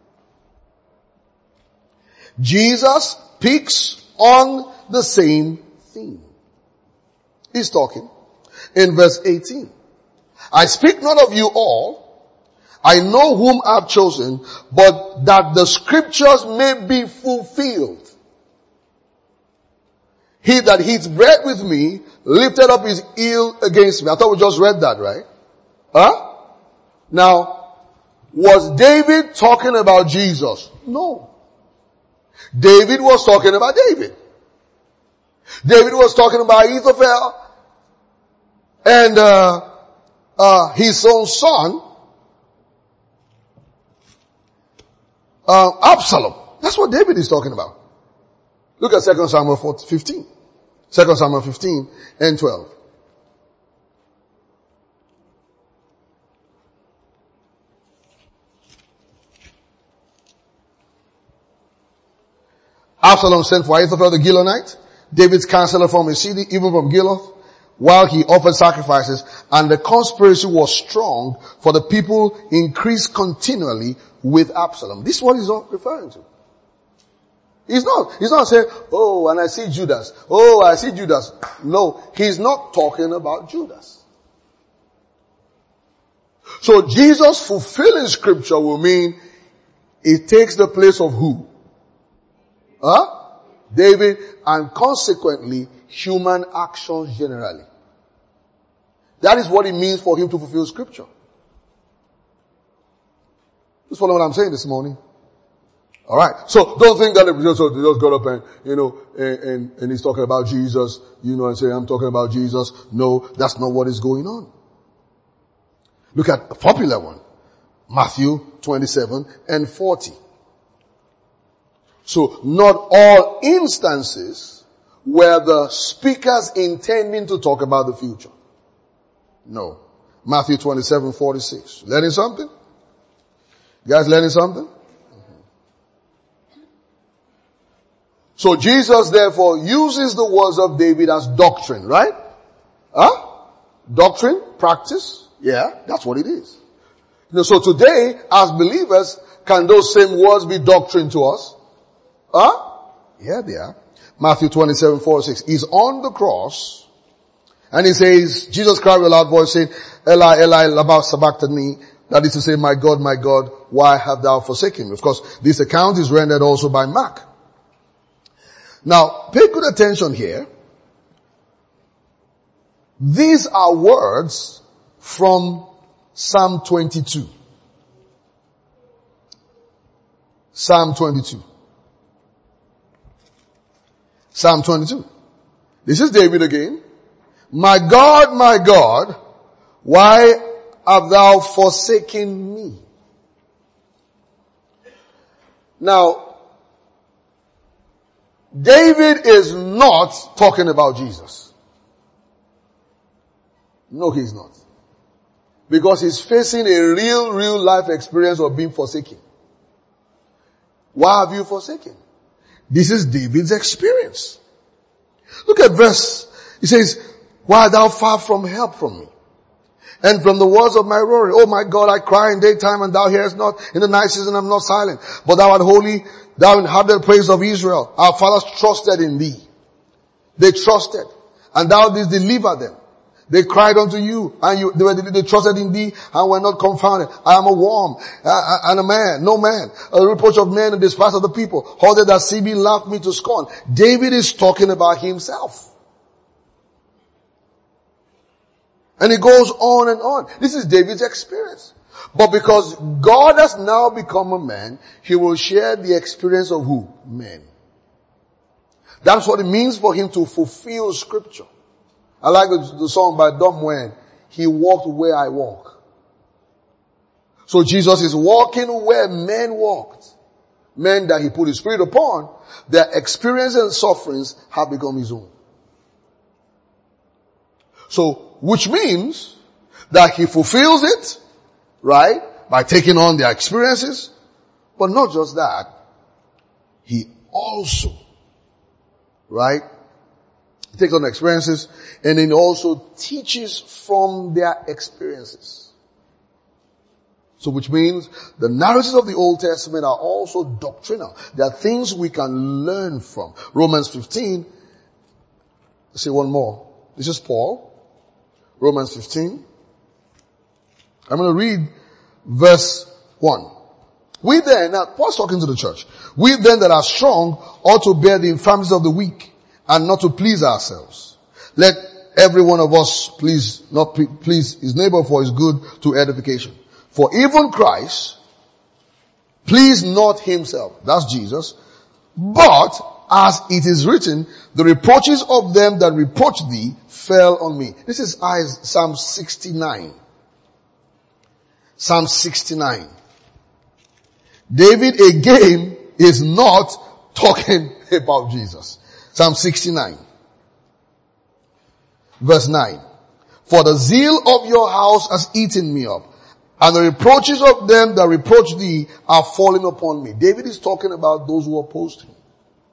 Jesus picks on the same theme. He's talking in verse 18. I speak not of you all. I know whom I've chosen, but that the scriptures may be fulfilled. He that eats bread with me lifted up his heel against me. I thought we just read that, right? Huh? Now, was David talking about Jesus? No. David was talking about David. David was talking about Ahithophel and his own son, Absalom. That's what David is talking about. Look at 2 Samuel 15. 2 Samuel 15 and 12. Absalom sent for Ahithophel the Gilonite, David's counselor from his city, even from Giloth, while he offered sacrifices, and the conspiracy was strong, for the people increased continually with Absalom. This is what he's referring to. He's not saying, oh, and I see Judas. Oh, I see Judas. No, he's not talking about Judas. So Jesus fulfilling scripture will mean it takes the place of who? David, and consequently, human actions generally. That is what it means for him to fulfill scripture. Just follow what I'm saying this morning. Alright. So don't think that they just got up and, and he's talking about Jesus, and say, I'm talking about Jesus. No, that's not what is going on. Look at a popular one. Matthew 27 and 40. So not all instances were the speakers intending to talk about the future. No. Matthew 27:46. Learning something? You guys learning something? So Jesus therefore uses the words of David as doctrine, right? Doctrine, practice. Yeah, that's what it is. So today, as believers, can those same words be doctrine to us? Yeah, they are. Matthew 27:46. He's on the cross, and he says, Jesus cried with a loud voice saying, Eli, Eli, lama sabachthani. That is to say, my God, why have thou forsaken me? Of course, this account is rendered also by Mark. Now, pay good attention here. These are words from Psalm 22. Psalm 22. Psalm 22. This is David again. My God, why have thou forsaken me? Now, David is not talking about Jesus. No, he's not. Because he's facing a real life experience of being forsaken. Why have you forsaken? This is David's experience. Look at verse. He says, why art thou far from help from me? And from the words of my roaring, oh my God, I cry in daytime and thou hearest not. In the night season I'm not silent. But thou art holy, thou inhabit the praise of Israel. Our fathers trusted in thee. They trusted. And thou didst deliver them. They cried unto you, and they trusted in thee, and were not confounded. I am a worm, and a man, no man, a reproach of men and despise of the people. All they that see me laugh me to scorn. David is talking about himself. And it goes on and on. This is David's experience. But because God has now become a man, he will share the experience of who? Men. That's what it means for him to fulfill scripture. I like the song by Dom Nguyen. He walked where I walk. So Jesus is walking where men walked. Men that he put his spirit upon, their experience and sufferings have become his own. So, which means that he fulfills it, right, by taking on their experiences. But not just that, he also, right, takes on experiences, and then also teaches from their experiences. So which means the narratives of the Old Testament are also doctrinal. There are things we can learn from. Romans 15. Let's say one more. This is Paul. Romans 15. I'm going to read verse 1. We then, now Paul's talking to the church. We then that are strong ought to bear the infirmities of the weak, and not to please ourselves. Let every one of us please his neighbor for his good to edification. For even Christ pleased not himself, that's Jesus, but as it is written, the reproaches of them that reproached thee fell on me. This is Psalm 69. Psalm 69. David again is not talking about Jesus. Psalm 69. Verse 9. For the zeal of your house has eaten me up, and the reproaches of them that reproach thee are fallen upon me. David is talking about those who opposed him.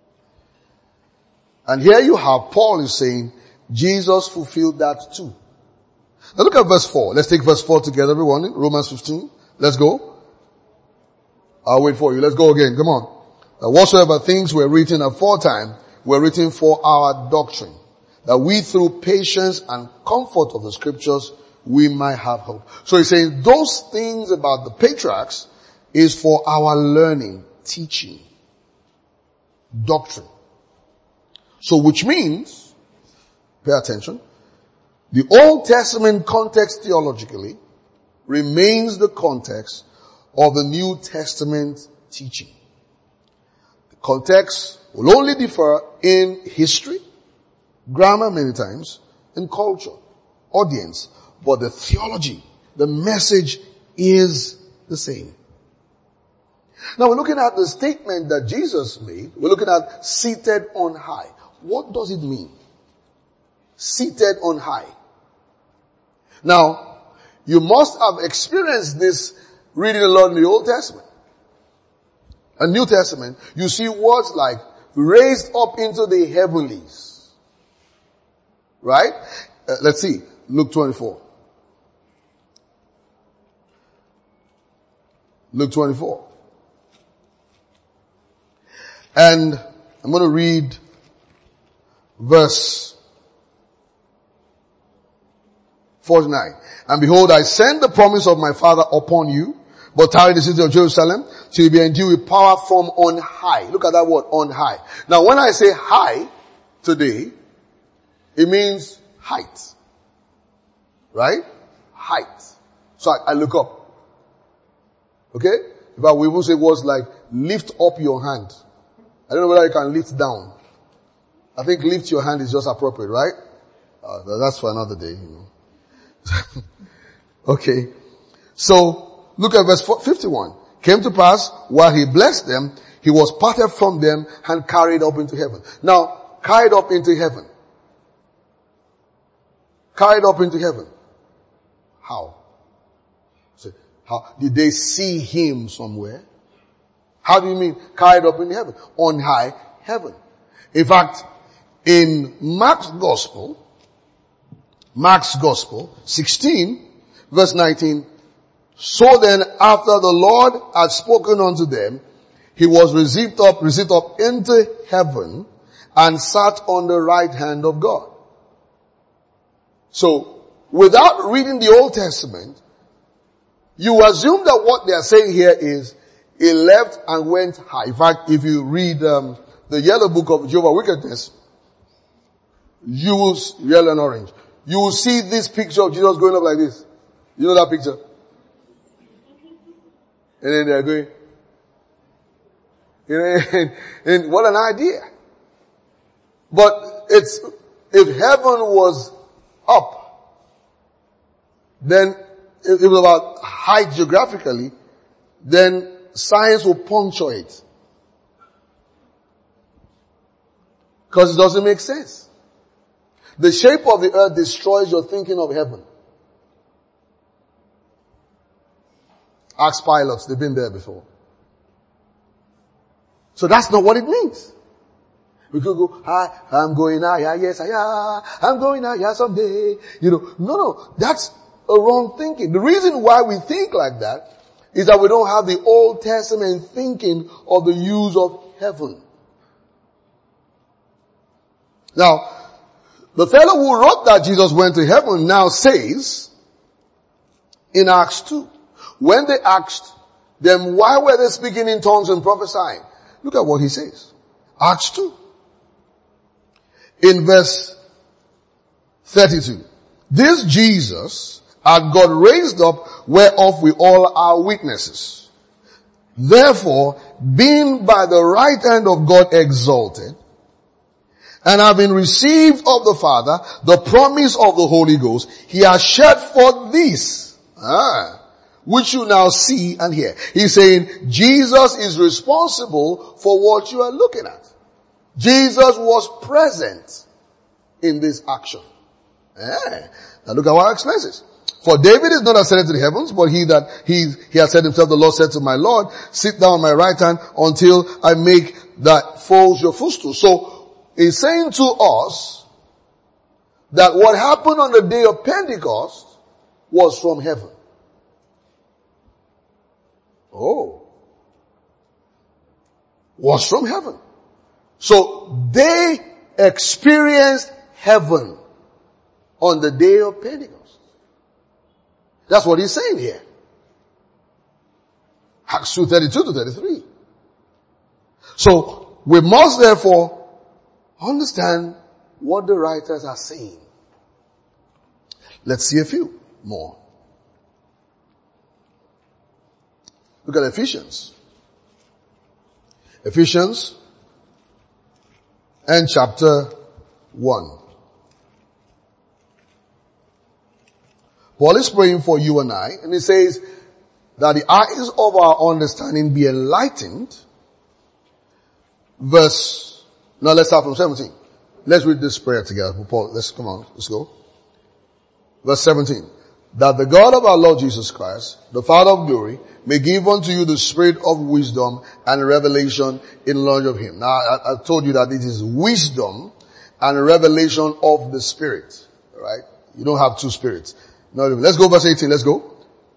And here you have Paul is saying, Jesus fulfilled that too. Now look at verse 4. Let's take verse 4 together, everyone. Romans 15. Let's go. I'll wait for you. Let's go again. Come on. That whatsoever things were written aforetime were written for our doctrine, that we through patience and comfort of the scriptures we might have hope. So he's saying those things about the patriarchs is for our learning, teaching, doctrine. So which means, pay attention, the Old Testament context theologically remains the context of the New Testament teaching. The context will only differ in history, grammar many times, and culture, audience, but the theology, the message is the same. Now we're looking at the statement that Jesus made. We're looking at seated on high. What does it mean? Seated on high. Now, you must have experienced this reading a lot in the Old Testament. And New Testament, you see words like raised up into the heavenlies. Right? Let's see. Luke 24. Luke 24. And I'm going to read verse 49. And behold, I send the promise of my Father upon you, but tarry in the city of Jerusalem till you be endued with power from on high. Look at that word, on high. Now when I say high today, it means height. Right? Height. So I look up. Okay? But we will say words like lift up your hand. I don't know whether you can lift down. I think lift your hand is just appropriate, right? That's for another day, you know. Okay. So, look at verse 51. Came to pass, while he blessed them, he was parted from them and carried up into heaven. Now, carried up into heaven. Carried up into heaven. How? So, how? Did they see him somewhere? How do you mean carried up in heaven? On high heaven. In fact, in Mark's Gospel, 16, verse 19, so then after the Lord had spoken unto them, he was received up into heaven and sat on the right hand of God. So, without reading the Old Testament, you assume that what they are saying here is, he left and went high. In fact, if you read the yellow book of Jehovah's Wickedness, you will, yellow and orange, you will see this picture of Jesus going up like this. You know that picture? And then they're going, you know, and what an idea. But if heaven was up, then it was about height geographically, then science will puncture it. Because it doesn't make sense. The shape of the earth destroys your thinking of heaven. Ask pilots, they've been there before. So that's not what it means. We could go, hi, I'm going higher, yes, I'm going higher someday. You know, no, that's a wrong thinking. The reason why we think like that is that we don't have the Old Testament thinking of the use of heaven. Now, the fellow who wrote that Jesus went to heaven now says, in Acts 2, when they asked them, why were they speaking in tongues and prophesying? Look at what he says. Acts 2. In verse 32. This Jesus had God raised up, whereof we all are witnesses. Therefore, being by the right hand of God exalted, and having received of the Father the promise of the Holy Ghost, he has shed forth this, which you now see and hear. He's saying Jesus is responsible for what you are looking at. Jesus was present in this action. Now look at what it explains this. For David is not ascended to the heavens, but he has said himself, the Lord said to my Lord, sit down on my right hand until I make that foes your footstool. So he's saying to us that what happened on the day of Pentecost was from heaven. Was from heaven. So they experienced heaven on the day of Pentecost. That's what he's saying here. Acts 2:32-33. So we must therefore understand what the writers are saying. Let's see a few more. Look at Ephesians. Ephesians and chapter 1. Paul is praying for you and I, and he says that the eyes of our understanding be enlightened. Now let's start from 17. Let's read this prayer together. Paul, let's go. Verse 17. That the God of our Lord Jesus Christ, the Father of glory, may give unto you the spirit of wisdom and revelation in the knowledge of him. Now I told you that it is wisdom and revelation of the Spirit. Right? You don't have two spirits. No, let's go verse 18. Let's go.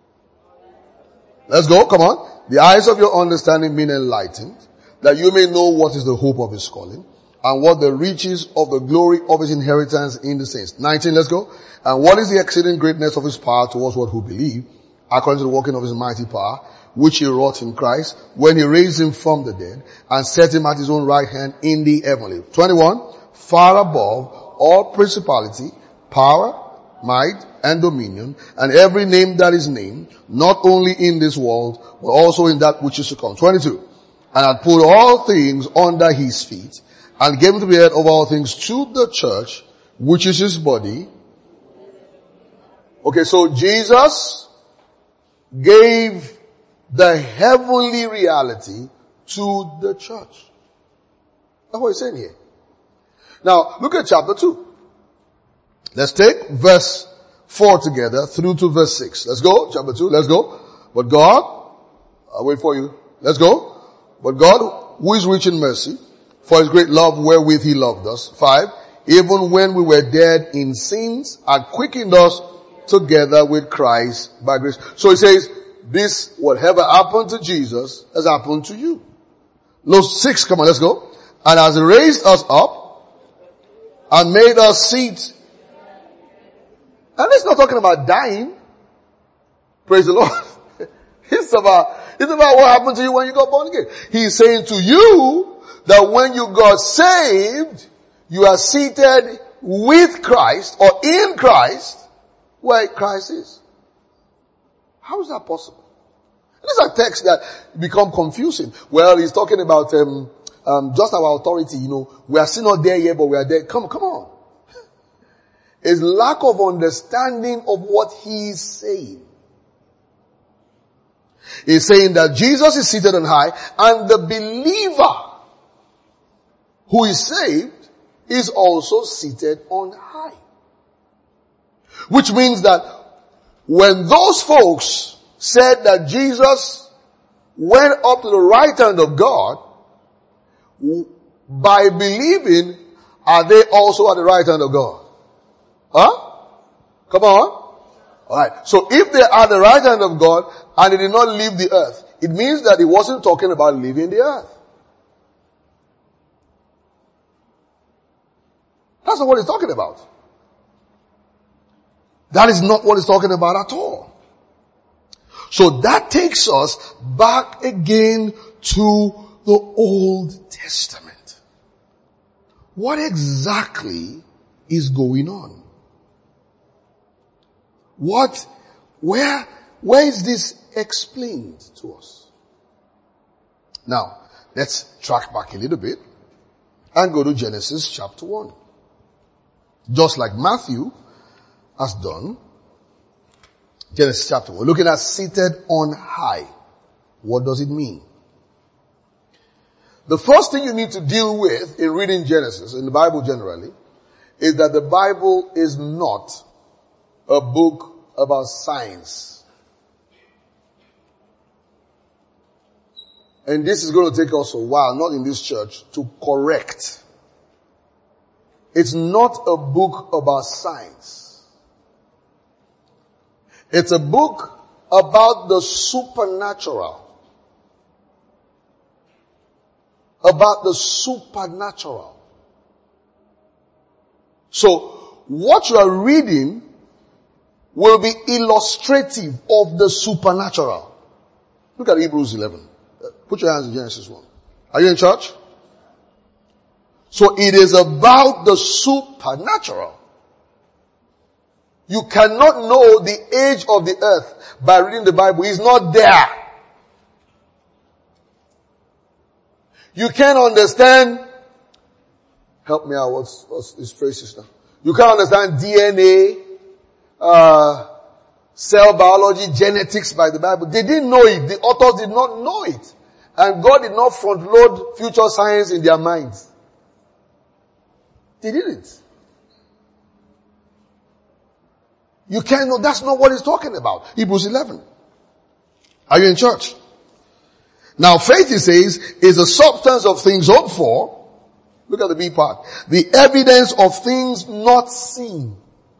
Come on. The eyes of your understanding being enlightened, that you may know what is the hope of his calling, and what the riches of the glory of his inheritance in the saints. 19, let's go. And what is the exceeding greatness of his power towards what who believe, according to the working of his mighty power, which he wrought in Christ, when he raised him from the dead, and set him at his own right hand in the heavenly. 21, far above all principality, power, might, and dominion, and every name that is named, not only in this world, but also in that which is to come. 22, and had put all things under his feet, and gave him to be head of all things to the church, which is his body. Okay, so Jesus gave the heavenly reality to the church. That's what he's saying here. Now, look at chapter 2. Let's take verse 4 together through to verse 6. Let's go. Chapter 2. Let's go. But God, I'll wait for you. Let's go. But God, who is rich in mercy, for his great love wherewith he loved us. 5. Even when we were dead in sins, had quickened us together with Christ by grace. So he says, this, whatever happened to Jesus, has happened to you. No, 6, come on, let's go. And has raised us up and made us sit. And it's not talking about dying. Praise the Lord. It's about what happened to you when you got born again. He's saying to you that when you got saved, you are seated with Christ or in Christ where Christ is. How is that possible? These are texts that become confusing. Well, he's talking about just our authority, we are still not there yet, but we are there. Come on. It's lack of understanding of what he's saying. He's saying that Jesus is seated on high, and the believer who is saved is also seated on high. Which means that when those folks said that Jesus went up to the right hand of God, by believing, are they also at the right hand of God? Huh? Come on. Alright. So if they are at the right hand of God and they did not leave the earth, it means that he wasn't talking about leaving the earth. That's not what he's talking about. That is not what he's talking about at all. So that takes us back again to the Old Testament. What exactly is going on? Where is this explained to us? Now, let's track back a little bit and go to Genesis chapter 1. Just like Matthew has done. Genesis chapter 1. Looking at seated on high. What does it mean? The first thing you need to deal with in reading Genesis, in the Bible generally, is that the Bible is not a book about science. And this is going to take us a while, not in this church, to correct. It's not a book about science. It's a book about the supernatural. About the supernatural. So, what you are reading will be illustrative of the supernatural. Look at Hebrews 11. Put your hands in Genesis 1. Are you in church? So it is about the supernatural. You cannot know the age of the earth by reading the Bible. It's not there. You can't understand, help me out, what's this phrase now? You can't understand DNA, cell biology, genetics by the Bible. They didn't know it. The authors did not know it. And God did not front load future science in their minds. They didn't. You can't know, that's not what he's talking about. Hebrews 11. Are you in church? Now faith, he says, is the substance of things hoped for. Look at the B part. The evidence of things not seen.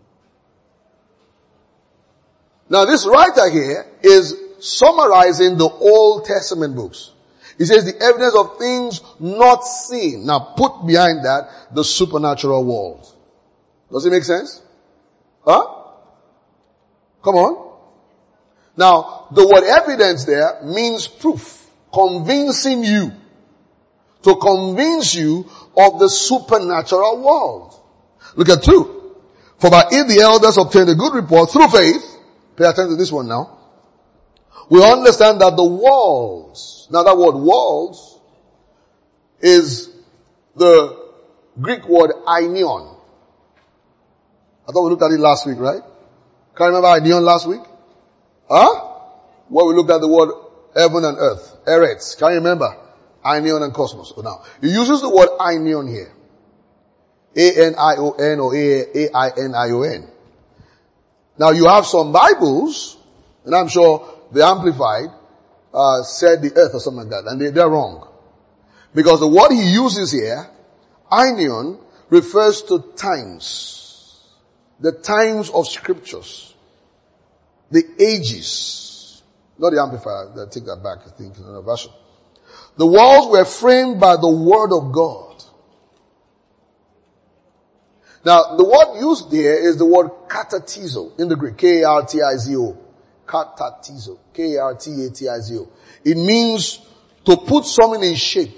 Now this writer here is summarizing the Old Testament books. He says the evidence of things not seen. Now put behind that the supernatural world. Does it make sense? Huh? Come on. Now the word evidence there means proof. Convincing you. To convince you of the supernatural world. Look at 2. For by it the elders obtained a good report through faith. Pay attention to this one now. We understand that the walls, now that word walls is the Greek word aionion. I thought we looked at it last week, right? Can you remember aionion last week? Huh? Where we looked at the word heaven and earth. Eretz. Can you remember? Aionion and cosmos. So now, he uses the word aionion here. A-N-I-O-N or A-I-N-I-O-N. Now you have some Bibles, and I'm sure the Amplified, said the earth or something like that, and they're wrong. Because the word he uses here, aionion, refers to times. The times of scriptures. The ages. Not the Amplified, I take that back, I think, in another version. The walls were framed by the word of God. Now, the word used there is the word katatizo in the Greek. K-A-R-T-I-Z-O. Katatizo. K-A-R-T-A-T-I-Z-O. It means to put something in shape.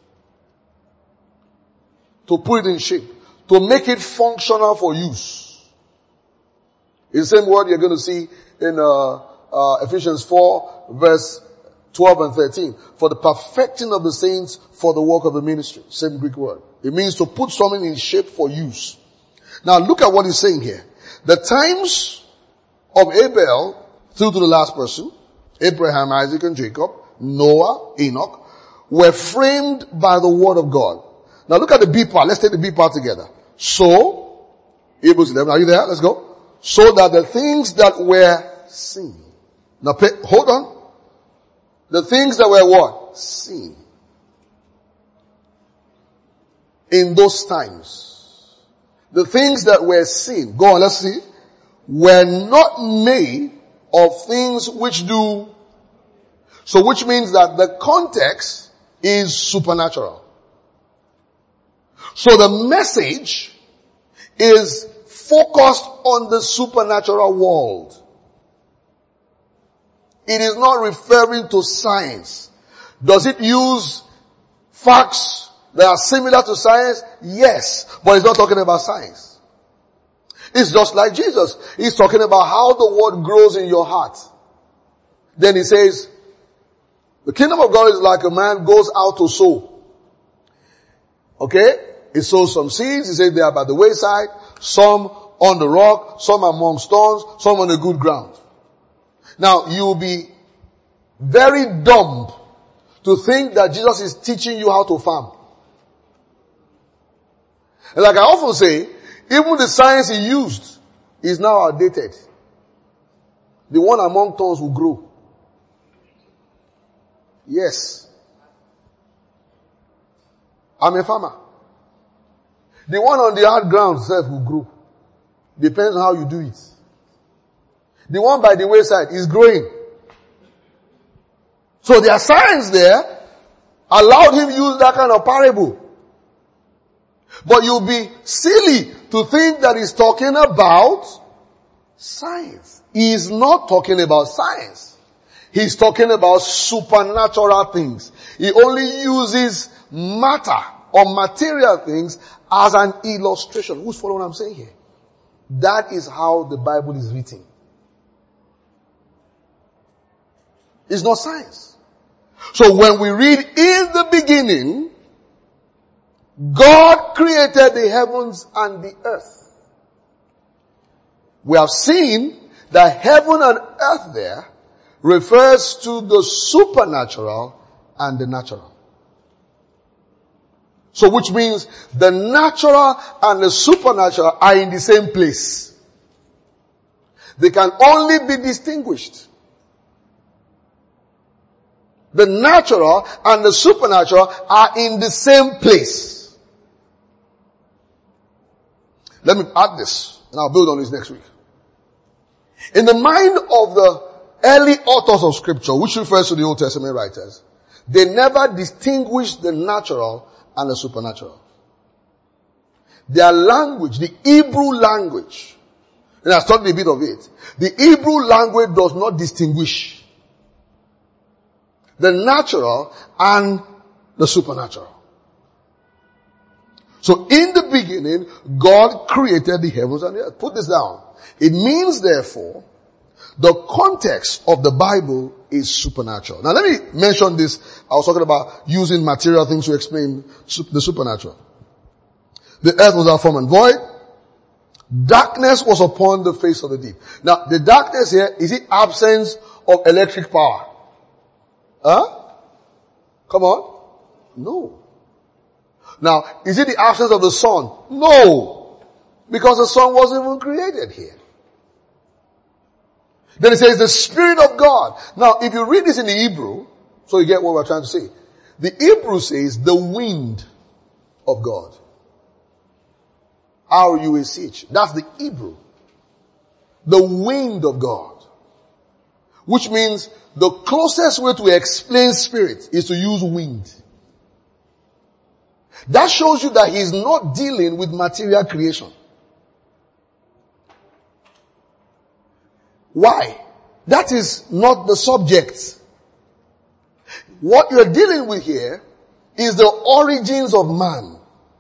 To put it in shape. To make it functional for use. It's the same word you're going to see in Ephesians 4 verse 12 and 13. For the perfecting of the saints for the work of the ministry. Same Greek word. It means to put something in shape for use. Now look at what he's saying here. The times of Abel through to the last person, Abraham, Isaac and Jacob, Noah, Enoch, were framed by the word of God. Now look at the B part. Let's take the B part together. So, Hebrews 11, are you there? Let's go. So that the things that were seen. Now hold on. The things that were what? Seen. In those times. The things that were seen, go on, let's see, were not made of things which do. So which means that the context is supernatural. So the message is focused on the supernatural world. It is not referring to science. Does it use facts that are similar to science? Yes. But it's not talking about science. It's just like Jesus. He's talking about how the word grows in your heart. Then he says, the kingdom of God is like a man goes out to sow. Okay? It sows some seeds. He says they are by the wayside, some on the rock, some among stones, some on the good ground. Now, you will be very dumb to think that Jesus is teaching you how to farm. And like I often say, even the science he used is now outdated. The one among thorns will grow. Yes. I'm a farmer. The one on the hard ground self will grow. Depends on how you do it. The one by the wayside is growing. So their science there allowed him use that kind of parable. But you'll be silly to think that he's talking about science. He's not talking about science. He's talking about supernatural things. He only uses matter or material things as an illustration. Who's following what I'm saying here? That is how the Bible is written. It's not science. So when we read in the beginning, God created the heavens and the earth. We have seen that heaven and earth there refers to the supernatural and the natural. So which means the natural and the supernatural are in the same place. They can only be distinguished. The natural and the supernatural are in the same place. Let me add this, and I'll build on this next week. In the mind of the early authors of scripture, which refers to the Old Testament writers, they never distinguished the natural and the supernatural. Their language, the Hebrew language, and I studied a bit of it, the Hebrew language does not distinguish the natural and the supernatural. So in the beginning, God created the heavens and the earth. Put this down. It means therefore, the context of the Bible is supernatural. Now let me mention this. I was talking about using material things to explain the supernatural. The earth was without form and void. Darkness was upon the face of the deep. Now the darkness here, is it absence of electric power? Huh? Come on. No. Now, is it the absence of the sun? No. Because the sun wasn't even created here. Then it says the Spirit of God. Now, if you read this in the Hebrew, so you get what we're trying to say. The Hebrew says the wind of God. R-U-S-H. That's the Hebrew. The wind of God. Which means the closest way to explain spirit is to use wind. That shows you that he's not dealing with material creation. Why? That is not the subject. What you're dealing with here is the origins of man.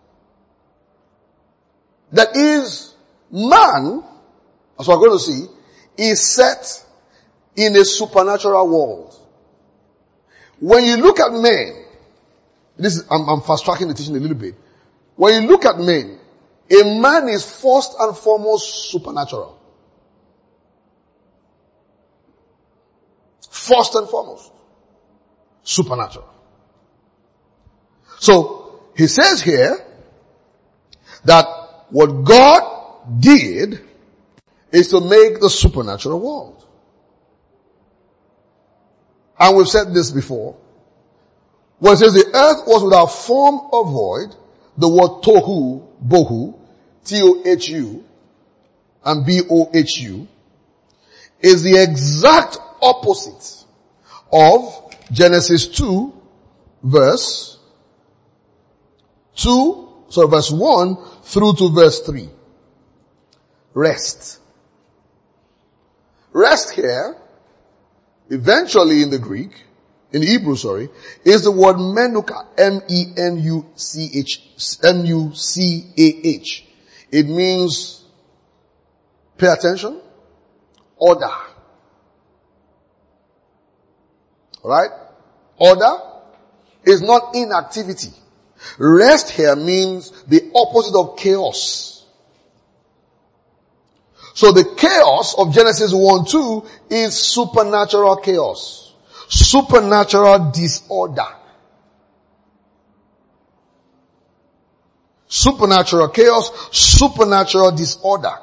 That is, man, as we're going to see, is set in a supernatural world. When you look at men, I'm fast tracking the teaching a little bit. When you look at men, a man is first and foremost supernatural. First and foremost. Supernatural. So, he says here that what God did is to make the supernatural world. And we've said this before. When it says the earth was without form or void, the word tohu, bohu, T-O-H-U, and B-O-H-U, is the exact opposite of Genesis 2, verse 1 through to verse 3. Rest. Rest here, eventually in the Greek, in Hebrew, is the word menuka, M-E-N-U-C-H. It means pay attention, order. Alright? Order is not inactivity. Rest here means the opposite of chaos. So the chaos of Genesis 1:2 is supernatural chaos. Supernatural disorder. Supernatural chaos, supernatural disorder.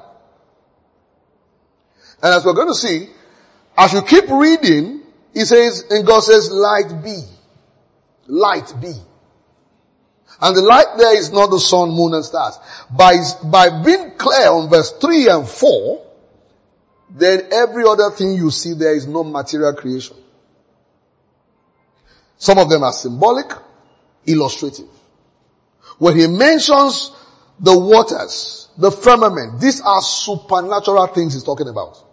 And as we're going to see, as you keep reading, he says, and God says, light be. Light be. And the light there is not the sun, moon, and stars. By being clear on verse 3 and 4, then every other thing you see there is no material creation. Some of them are symbolic, illustrative. When he mentions the waters, the firmament, these are supernatural things he's talking about.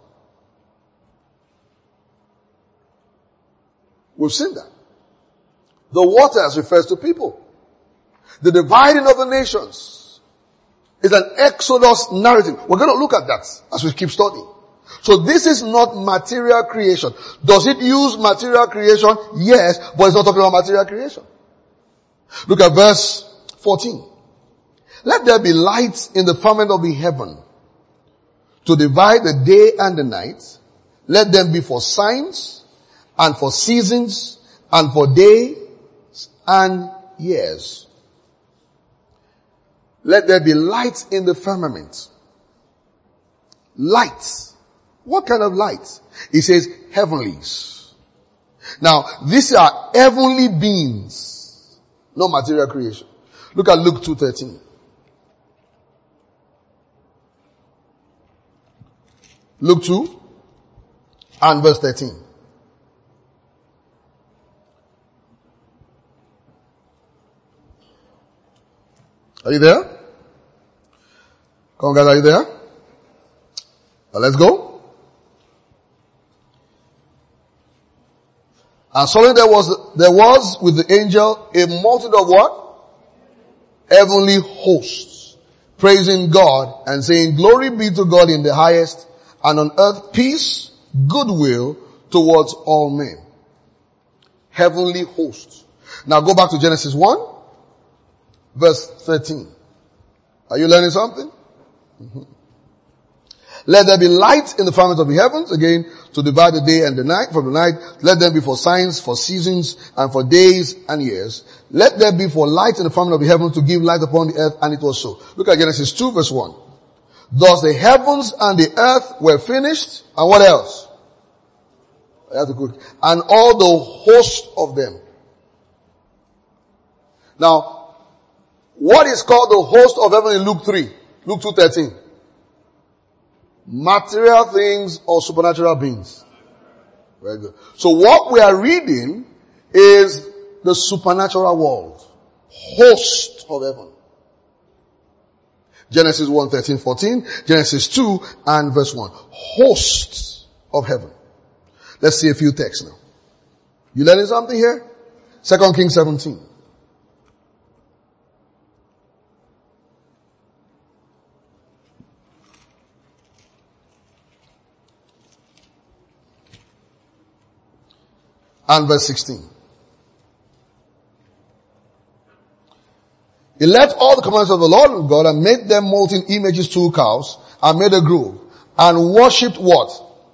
We've seen that. The waters refers to people. The dividing of the nations is an Exodus narrative. We're going to look at that as we keep studying. So this is not material creation. Does it use material creation? Yes, but it's not talking about material creation. Look at verse 14. Let there be lights in the firmament of the heaven to divide the day and the night. Let them be for signs and for seasons and for days and years. Let there be lights in the firmament. Lights. What kind of lights? He says heavenlies. Now, these are heavenly beings, no material creation. Look at Luke 2:13. Luke 2 and verse 13. Are you there? Come on guys, are you there? Now let's go. And suddenly there was with the angel a multitude of what? Heavenly hosts, praising God and saying, glory be to God in the highest, and on earth peace, goodwill towards all men. Heavenly hosts. Now go back to Genesis 1, verse 13. Are you learning something? Mm-hmm. Let there be light in the firmament of the heavens, again, to divide the day and the night from the night. Let them be for signs, for seasons, and for days and years. Let there be for light in the firmament of the heavens to give light upon the earth, and it was so. Look at Genesis 2 verse 1. Thus the heavens and the earth were finished, and what else? I have to quick. And all the host of them. Now, what is called the host of heaven in Luke 3? Luke 2:13. Material things or supernatural beings? Very good. So what we are reading is the supernatural world. Host of heaven. Genesis 1:13-14, Genesis 2 and verse 1. Hosts of heaven. Let's see a few texts now. You learning something here? 2 Kings 17. And verse 16. He left all the commandments of the Lord God and made them molten images, 2 cows, and made a grove, and worshipped what?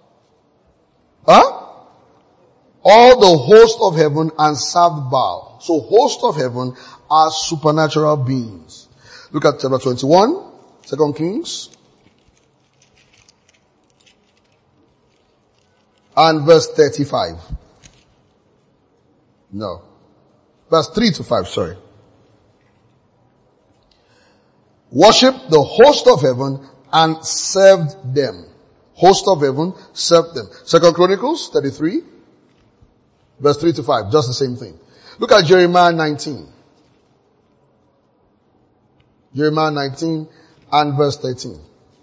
All the host of heaven and served Baal. So host of heaven are supernatural beings. Look at chapter 21, 2 Kings. And verse 35. No. Verse 3-5, sorry. Worship the host of heaven and served them. Host of heaven served them. 2 Chronicles 33, verse 3-5, just the same thing. Look at Jeremiah 19. Jeremiah 19 and verse 13.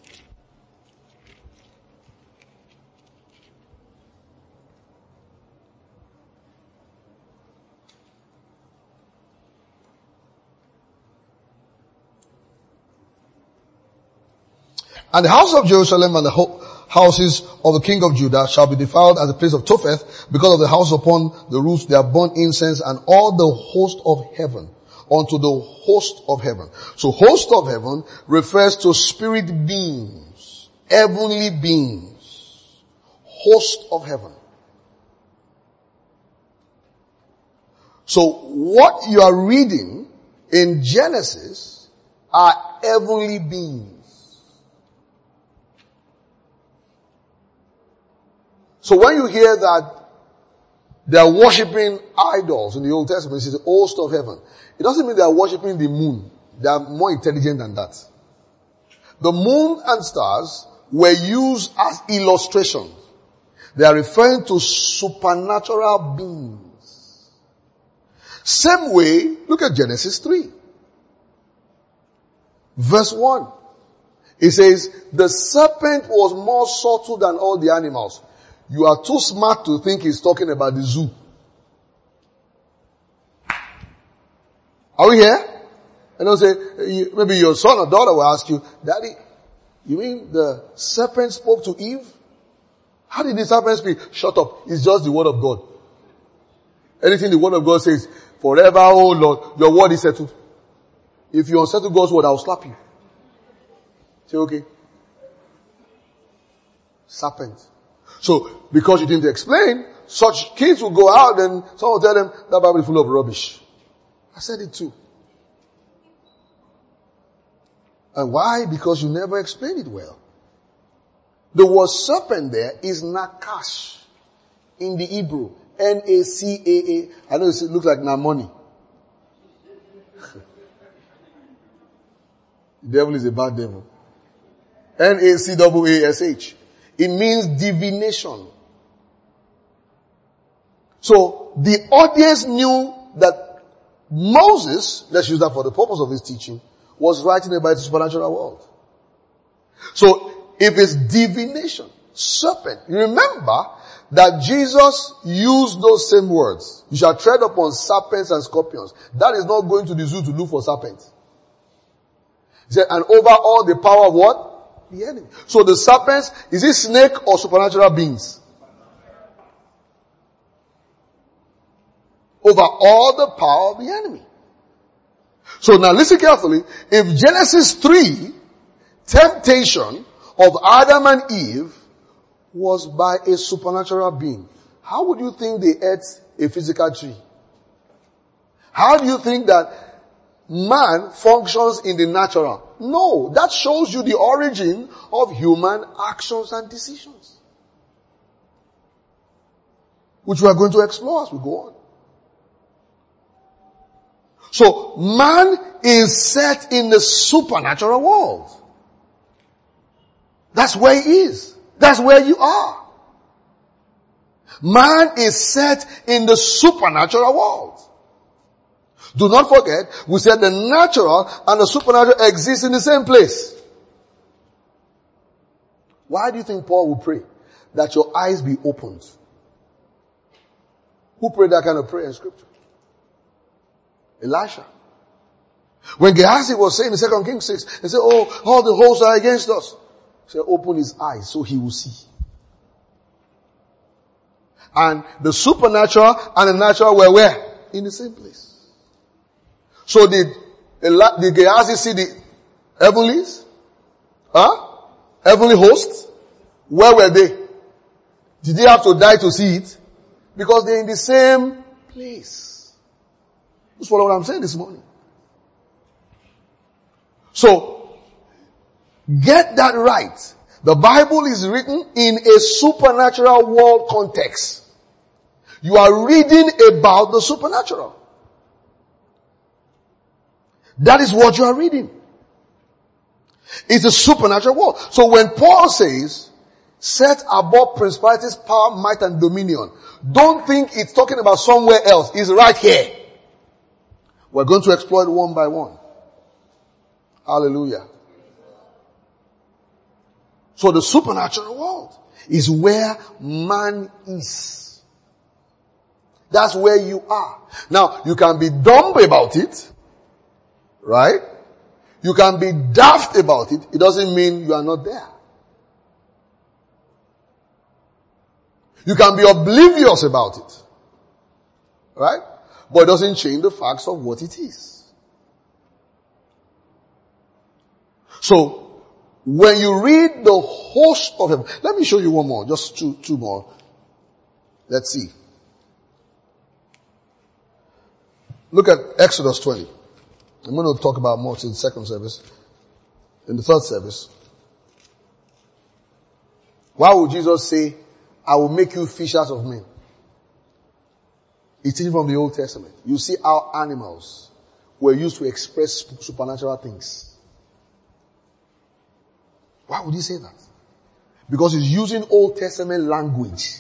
And the house of Jerusalem and the houses of the king of Judah shall be defiled as a place of Topheth, because of the house upon the roofs they have burnt incense, and all the host of heaven unto the host of heaven. So host of heaven refers to spirit beings, heavenly beings, host of heaven. So what you are reading in Genesis are heavenly beings. So when you hear that they are worshipping idols in the Old Testament, it's the host of heaven. It doesn't mean they are worshipping the moon. They are more intelligent than that. The moon and stars were used as illustrations. They are referring to supernatural beings. Same way, look at Genesis 3. Verse 1. It says, the serpent was more subtle than all the animals. You are too smart to think he's talking about the zoo. Are we here? And they'll say, maybe your son or daughter will ask you, Daddy, you mean the serpent spoke to Eve? How did the serpent speak? Shut up. It's just the word of God. Anything the word of God says, forever, oh Lord, your word is settled. If you unsettle God's word, I'll slap you. Say, okay. Serpent. So, because you didn't explain, such kids will go out and someone will tell them, that Bible is full of rubbish. I said it too. And why? Because you never explained it well. The word serpent there is nakash in the Hebrew. N-A-C-A-A. I know it looks like Namoni. The devil is a bad devil. N-A-C-A-A-S-H. It means divination. So the audience knew that Moses, let's use that for the purpose of this teaching, was writing about the supernatural world. So if it's divination, serpent, remember that Jesus used those same words. You shall tread upon serpents and scorpions. That is not going to the zoo to look for serpents. He said, and over all the power of what? The enemy. So the serpents, is it snake or supernatural beings? Over all the power of the enemy. So now listen carefully. If Genesis 3, temptation of Adam and Eve was by a supernatural being, how would you think they ate a physical tree? How do you think that man functions in the natural? No, that shows you the origin of human actions and decisions, which we are going to explore as we go on. So man is set in the supernatural world. That's where he is. That's where you are. Man is set in the supernatural world. Do not forget, we said the natural and the supernatural exist in the same place. Why do you think Paul would pray? That your eyes be opened. Who prayed that kind of prayer in scripture? Elisha. When Gehazi was saying in 2 Kings 6, he said, oh, all the hosts are against us. He said, open his eyes so he will see. And the supernatural and the natural were where? In the same place. So did Gehazi see the heavenlies? Heavenly hosts? Where were they? Did they have to die to see it? Because they're in the same place. Just follow what I'm saying this morning. So, get that right. The Bible is written in a supernatural world context. You are reading about the supernatural. That is what you are reading. It's a supernatural world. So when Paul says, set above principalities, power, might, and dominion, don't think it's talking about somewhere else. It's right here. We're going to explore it one by one. Hallelujah. So the supernatural world is where man is. That's where you are. Now, you can be dumb about it, right? You can be daft about it. It doesn't mean you are not there. You can be oblivious about it, right? But it doesn't change the facts of what it is. So, when you read the host of heaven, let me show you one more, just two more. Let's see. Look at Exodus 20. I'm going to talk about more in the second service. In the third service. Why would Jesus say, I will make you fishers of men? It's from the Old Testament. You see how animals were used to express supernatural things. Why would he say that? Because he's using Old Testament language.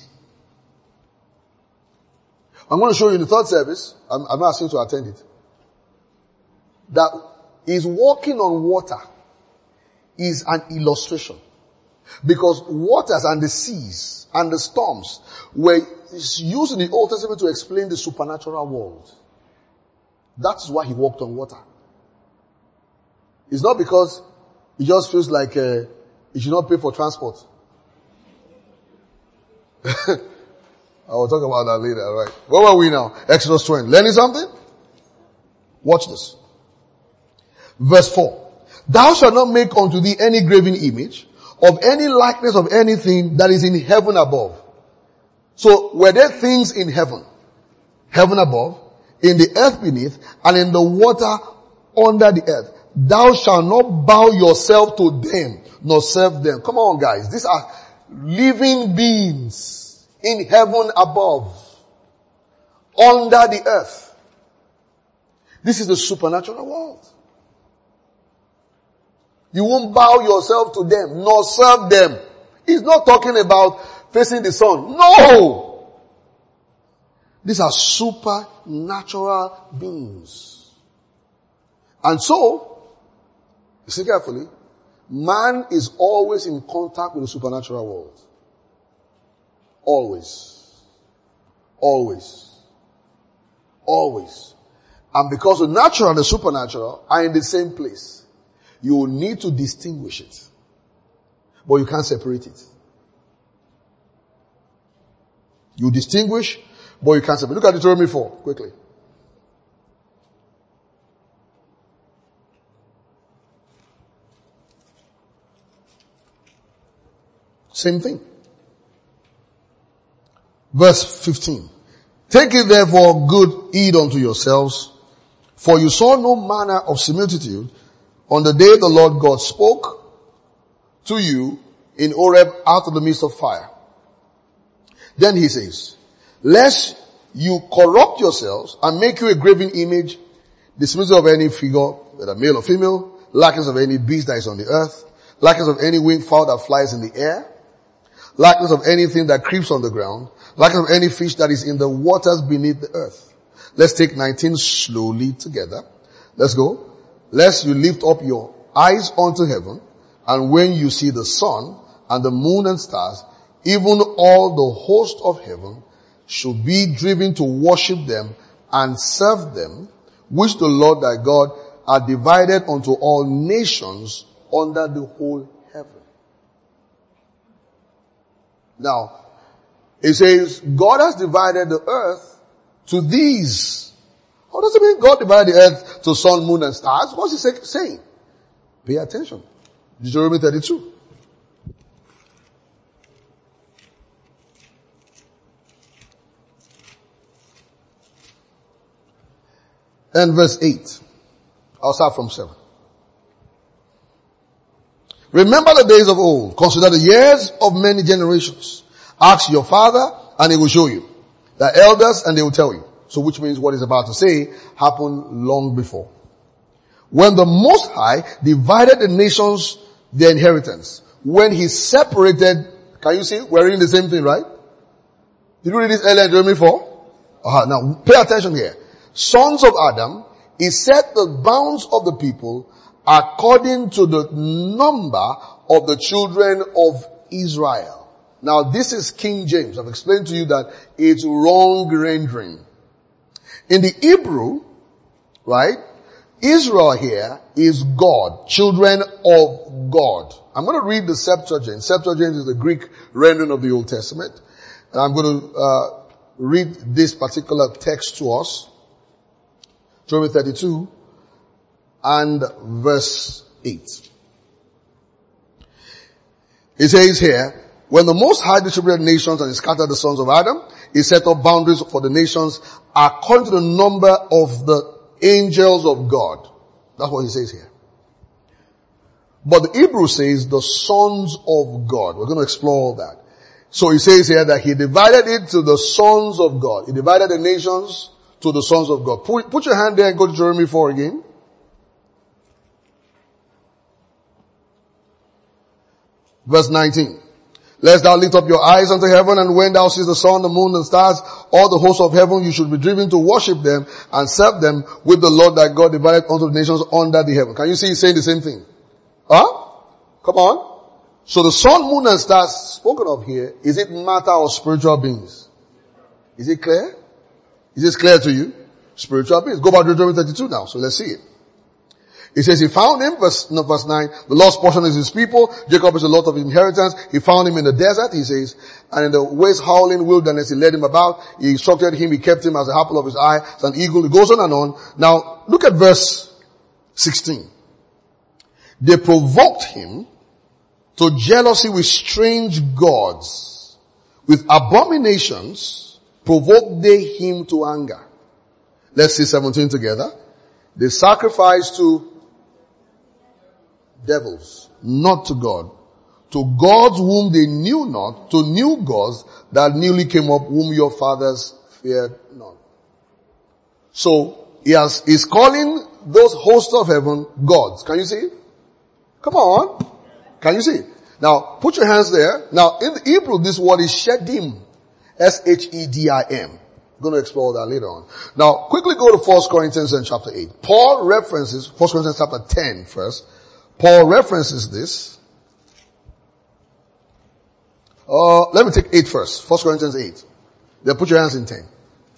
I'm going to show you in the third service, I'm not asking you to attend it, that is walking on water is an illustration. Because waters and the seas and the storms were used in the Old Testament to explain the supernatural world. That's why he walked on water. It's not because he just feels like he should not pay for transport. I will talk about that later, alright. Where were we now? Exodus 20. Learning something? Watch this. Verse 4. Thou shalt not make unto thee any graven image of any likeness of anything that is in heaven above. So, were there things in heaven? Heaven above, in the earth beneath, and in the water under the earth. Thou shalt not bow yourself to them, nor serve them. Come on, guys. These are living beings in heaven above, under the earth. This is the supernatural world. You won't bow yourself to them, nor serve them. He's not talking about facing the sun. No! These are supernatural beings. And so, listen carefully, man is always in contact with the supernatural world. Always. Always. Always. And because the natural and the supernatural are in the same place, you will need to distinguish it. But you can't separate it. You distinguish, but you can't separate. Look at Deuteronomy 4, quickly. Same thing. Verse 15. Take it therefore good heed unto yourselves, for you saw no manner of similitude on the day the Lord God spoke to you in Horeb out of the midst of fire. Then he says, lest you corrupt yourselves and make you a graven image, the similitude of any figure, whether male or female, likeness of any beast that is on the earth, likeness of any winged fowl that flies in the air, likeness of anything that creeps on the ground, likeness of any fish that is in the waters beneath the earth. Let's take 19 slowly together. Let's go. Lest you lift up your eyes unto heaven, and when you see the sun and the moon and stars, even all the host of heaven should be driven to worship them and serve them, which the Lord thy God hath divided unto all nations under the whole heaven. Now, it says, God has divided the earth to these. How does it mean God divided the earth to sun, moon, and stars? What's he saying? Pay attention. Deuteronomy 32. And verse 8. I'll start from 7. Remember the days of old. Consider the years of many generations. Ask your father and he will show you. The elders and they will tell you. So which means what he's about to say happened long before. When the Most High divided the nations their inheritance. When he separated, can you see? We're reading the same thing, right? Did you read this earlier in Deuteronomy 4? Now pay attention here. Sons of Adam, he set the bounds of the people according to the number of the children of Israel. Now this is King James. I've explained to you that it's wrong rendering. In the Hebrew, right, Israel here is God, children of God. I'm going to read the Septuagint. Septuagint is the Greek rendering of the Old Testament. And I'm going to read this particular text to us. Deuteronomy 32 and verse 8. It says here, when the Most High distributed nations and he scattered the sons of Adam, he set up boundaries for the nations according to the number of the angels of God. That's what he says here. But the Hebrew says the sons of God. We're going to explore all that. So he says here that he divided it to the sons of God. He divided the nations to the sons of God. Put your hand there and go to Jeremiah 4 again. Verse 19. Lest thou lift up your eyes unto heaven, and when thou seest the sun, the moon, and stars, all the hosts of heaven, you should be driven to worship them and serve them with the Lord thy God divided unto the nations under the heaven. Can you see he's saying the same thing? Huh? Come on. So the sun, moon, and stars spoken of here, is it matter or spiritual beings? Is it clear? Is this clear to you? Spiritual beings. Go back to Deuteronomy 32 now, so let's see it. It says he found him, verse 9, the Lord's portion is his people, Jacob is the Lord of his inheritance. He found him in the desert, he says, and in the waste howling wilderness he led him about. He instructed him, he kept him as the apple of his eye, as an eagle. It goes on and on. Now, look at verse 16. They provoked him to jealousy with strange gods. With abominations provoked they him to anger. Let's see 17 together. They sacrificed to devils, not to God. To gods whom they knew not, to new gods that newly came up, whom your fathers feared not. So, he's calling those hosts of heaven gods. Can you see it? Come on. Can you see it? Now, put your hands there. Now, in the Hebrew, this word is shedim. S-H-E-D-I-M. I'm going to explore that later on. Now, quickly go to 1 Corinthians and chapter 8. Paul references, 1 Corinthians chapter 10 first. Paul references this. Let me take 8 first. 1 Corinthians 8. Then put your hands in 10.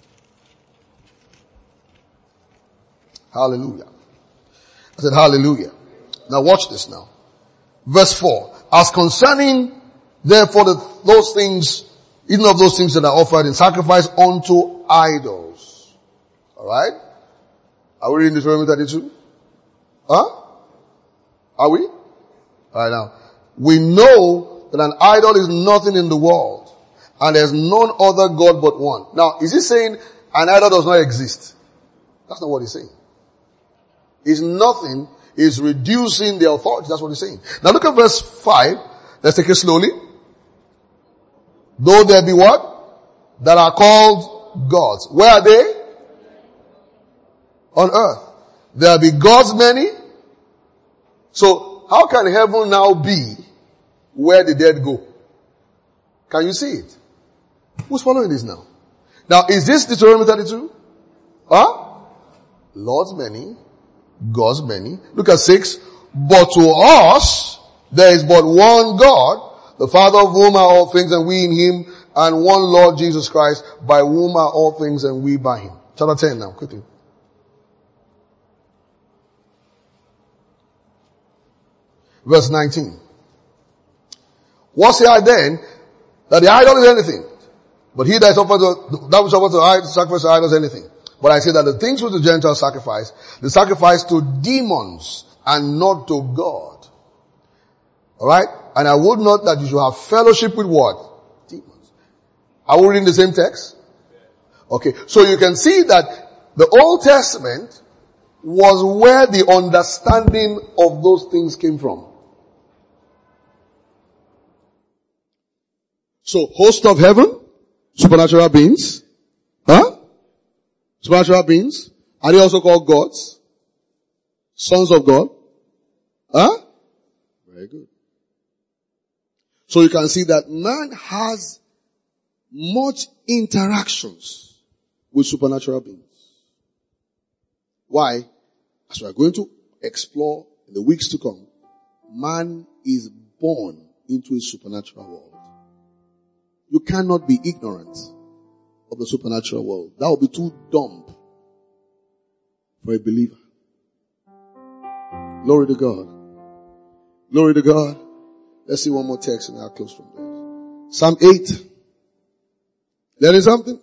Hallelujah. I said hallelujah. Now watch this now. Verse 4. As concerning therefore those things, even of those things that are offered in sacrifice unto idols. Alright? Are we reading Deuteronomy 32? Huh? Are we? Alright now. We know that an idol is nothing in the world. And there's none other God but one. Now, is he saying an idol does not exist? That's not what he's saying. It's nothing. Is reducing the authority. That's what he's saying. Now look at verse 5. Let's take it slowly. Though there be what? That are called gods. Where are they? On earth. There be gods many. So how can heaven now be where the dead go? Can you see it? Who's following this now? Now is this Deuteronomy 32? Huh? Lords many. Gods many. Look at 6. But to us, there is but one God, the Father of whom are all things and we in him, and one Lord Jesus Christ, by whom are all things and we by him. Chapter 10 now, quickly. Verse 19. What say I then? That the idol is anything. But he that is offered to, that which offers to sacrifice to idols is anything. But I say that the things which the Gentiles sacrifice, they sacrifice to demons and not to God. Alright? And I would not that you should have fellowship with what? Demons. Are we reading the same text? Okay. So you can see that the Old Testament was where the understanding of those things came from. So, host of heaven, supernatural beings, huh? Supernatural beings. Are they also called gods? Sons of God? Huh? Very good. So you can see that man has much interactions with supernatural beings. Why? As we are going to explore in the weeks to come, man is born into a supernatural world. You cannot be ignorant of the supernatural world. That would be too dumb for a believer. Glory to God. Glory to God. Let's see one more text and I'll close from there. Psalm 8. Learning something?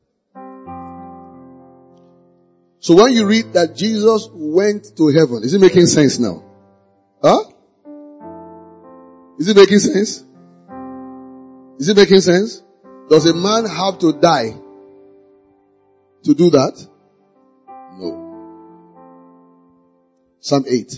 So when you read that Jesus went to heaven, is it making sense now? Huh? Is it making sense? Is it making sense? Does a man have to die to do that? No. Psalm 8.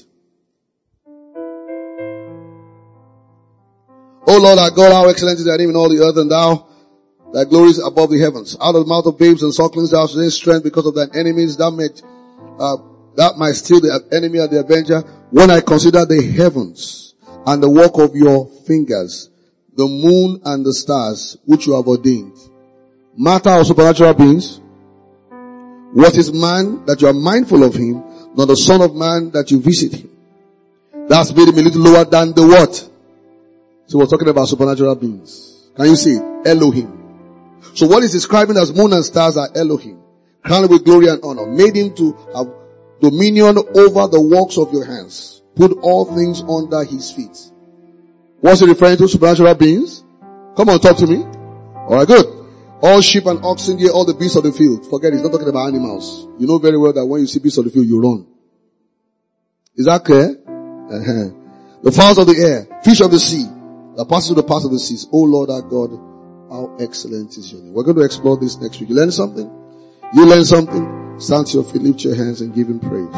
O Lord our God, how excellent is thy name in all the earth, and thou, thy glory is above the heavens. Out of the mouth of babes and sucklings thou hast strength because of thine enemies, that might steal the enemy and the avenger. When I consider the heavens and the work of your fingers, the moon and the stars which you have ordained. Matter of supernatural beings. What is man that you are mindful of him, not the son of man that you visit him? That's made him a little lower than the what? So we're talking about supernatural beings. Can you see it? Elohim. So what is describing as moon and stars are Elohim. Crowned with glory and honor. Made him to have dominion over the works of your hands. Put all things under his feet. What's he referring to? Supernatural beings? Come on, talk to me. Alright, good. All sheep and oxen, yea, all the beasts of the field. Forget it, he's not talking about animals. You know very well that when you see beasts of the field, you run. Is that clear? The fowls of the air, fish of the sea, that passes through the paths of the seas. Oh Lord our God, how excellent is your name. We're going to explore this next week. You learn something? You learn something? Stand to your feet, lift your hands and give him praise.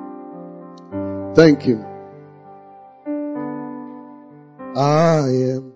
Thank him. I am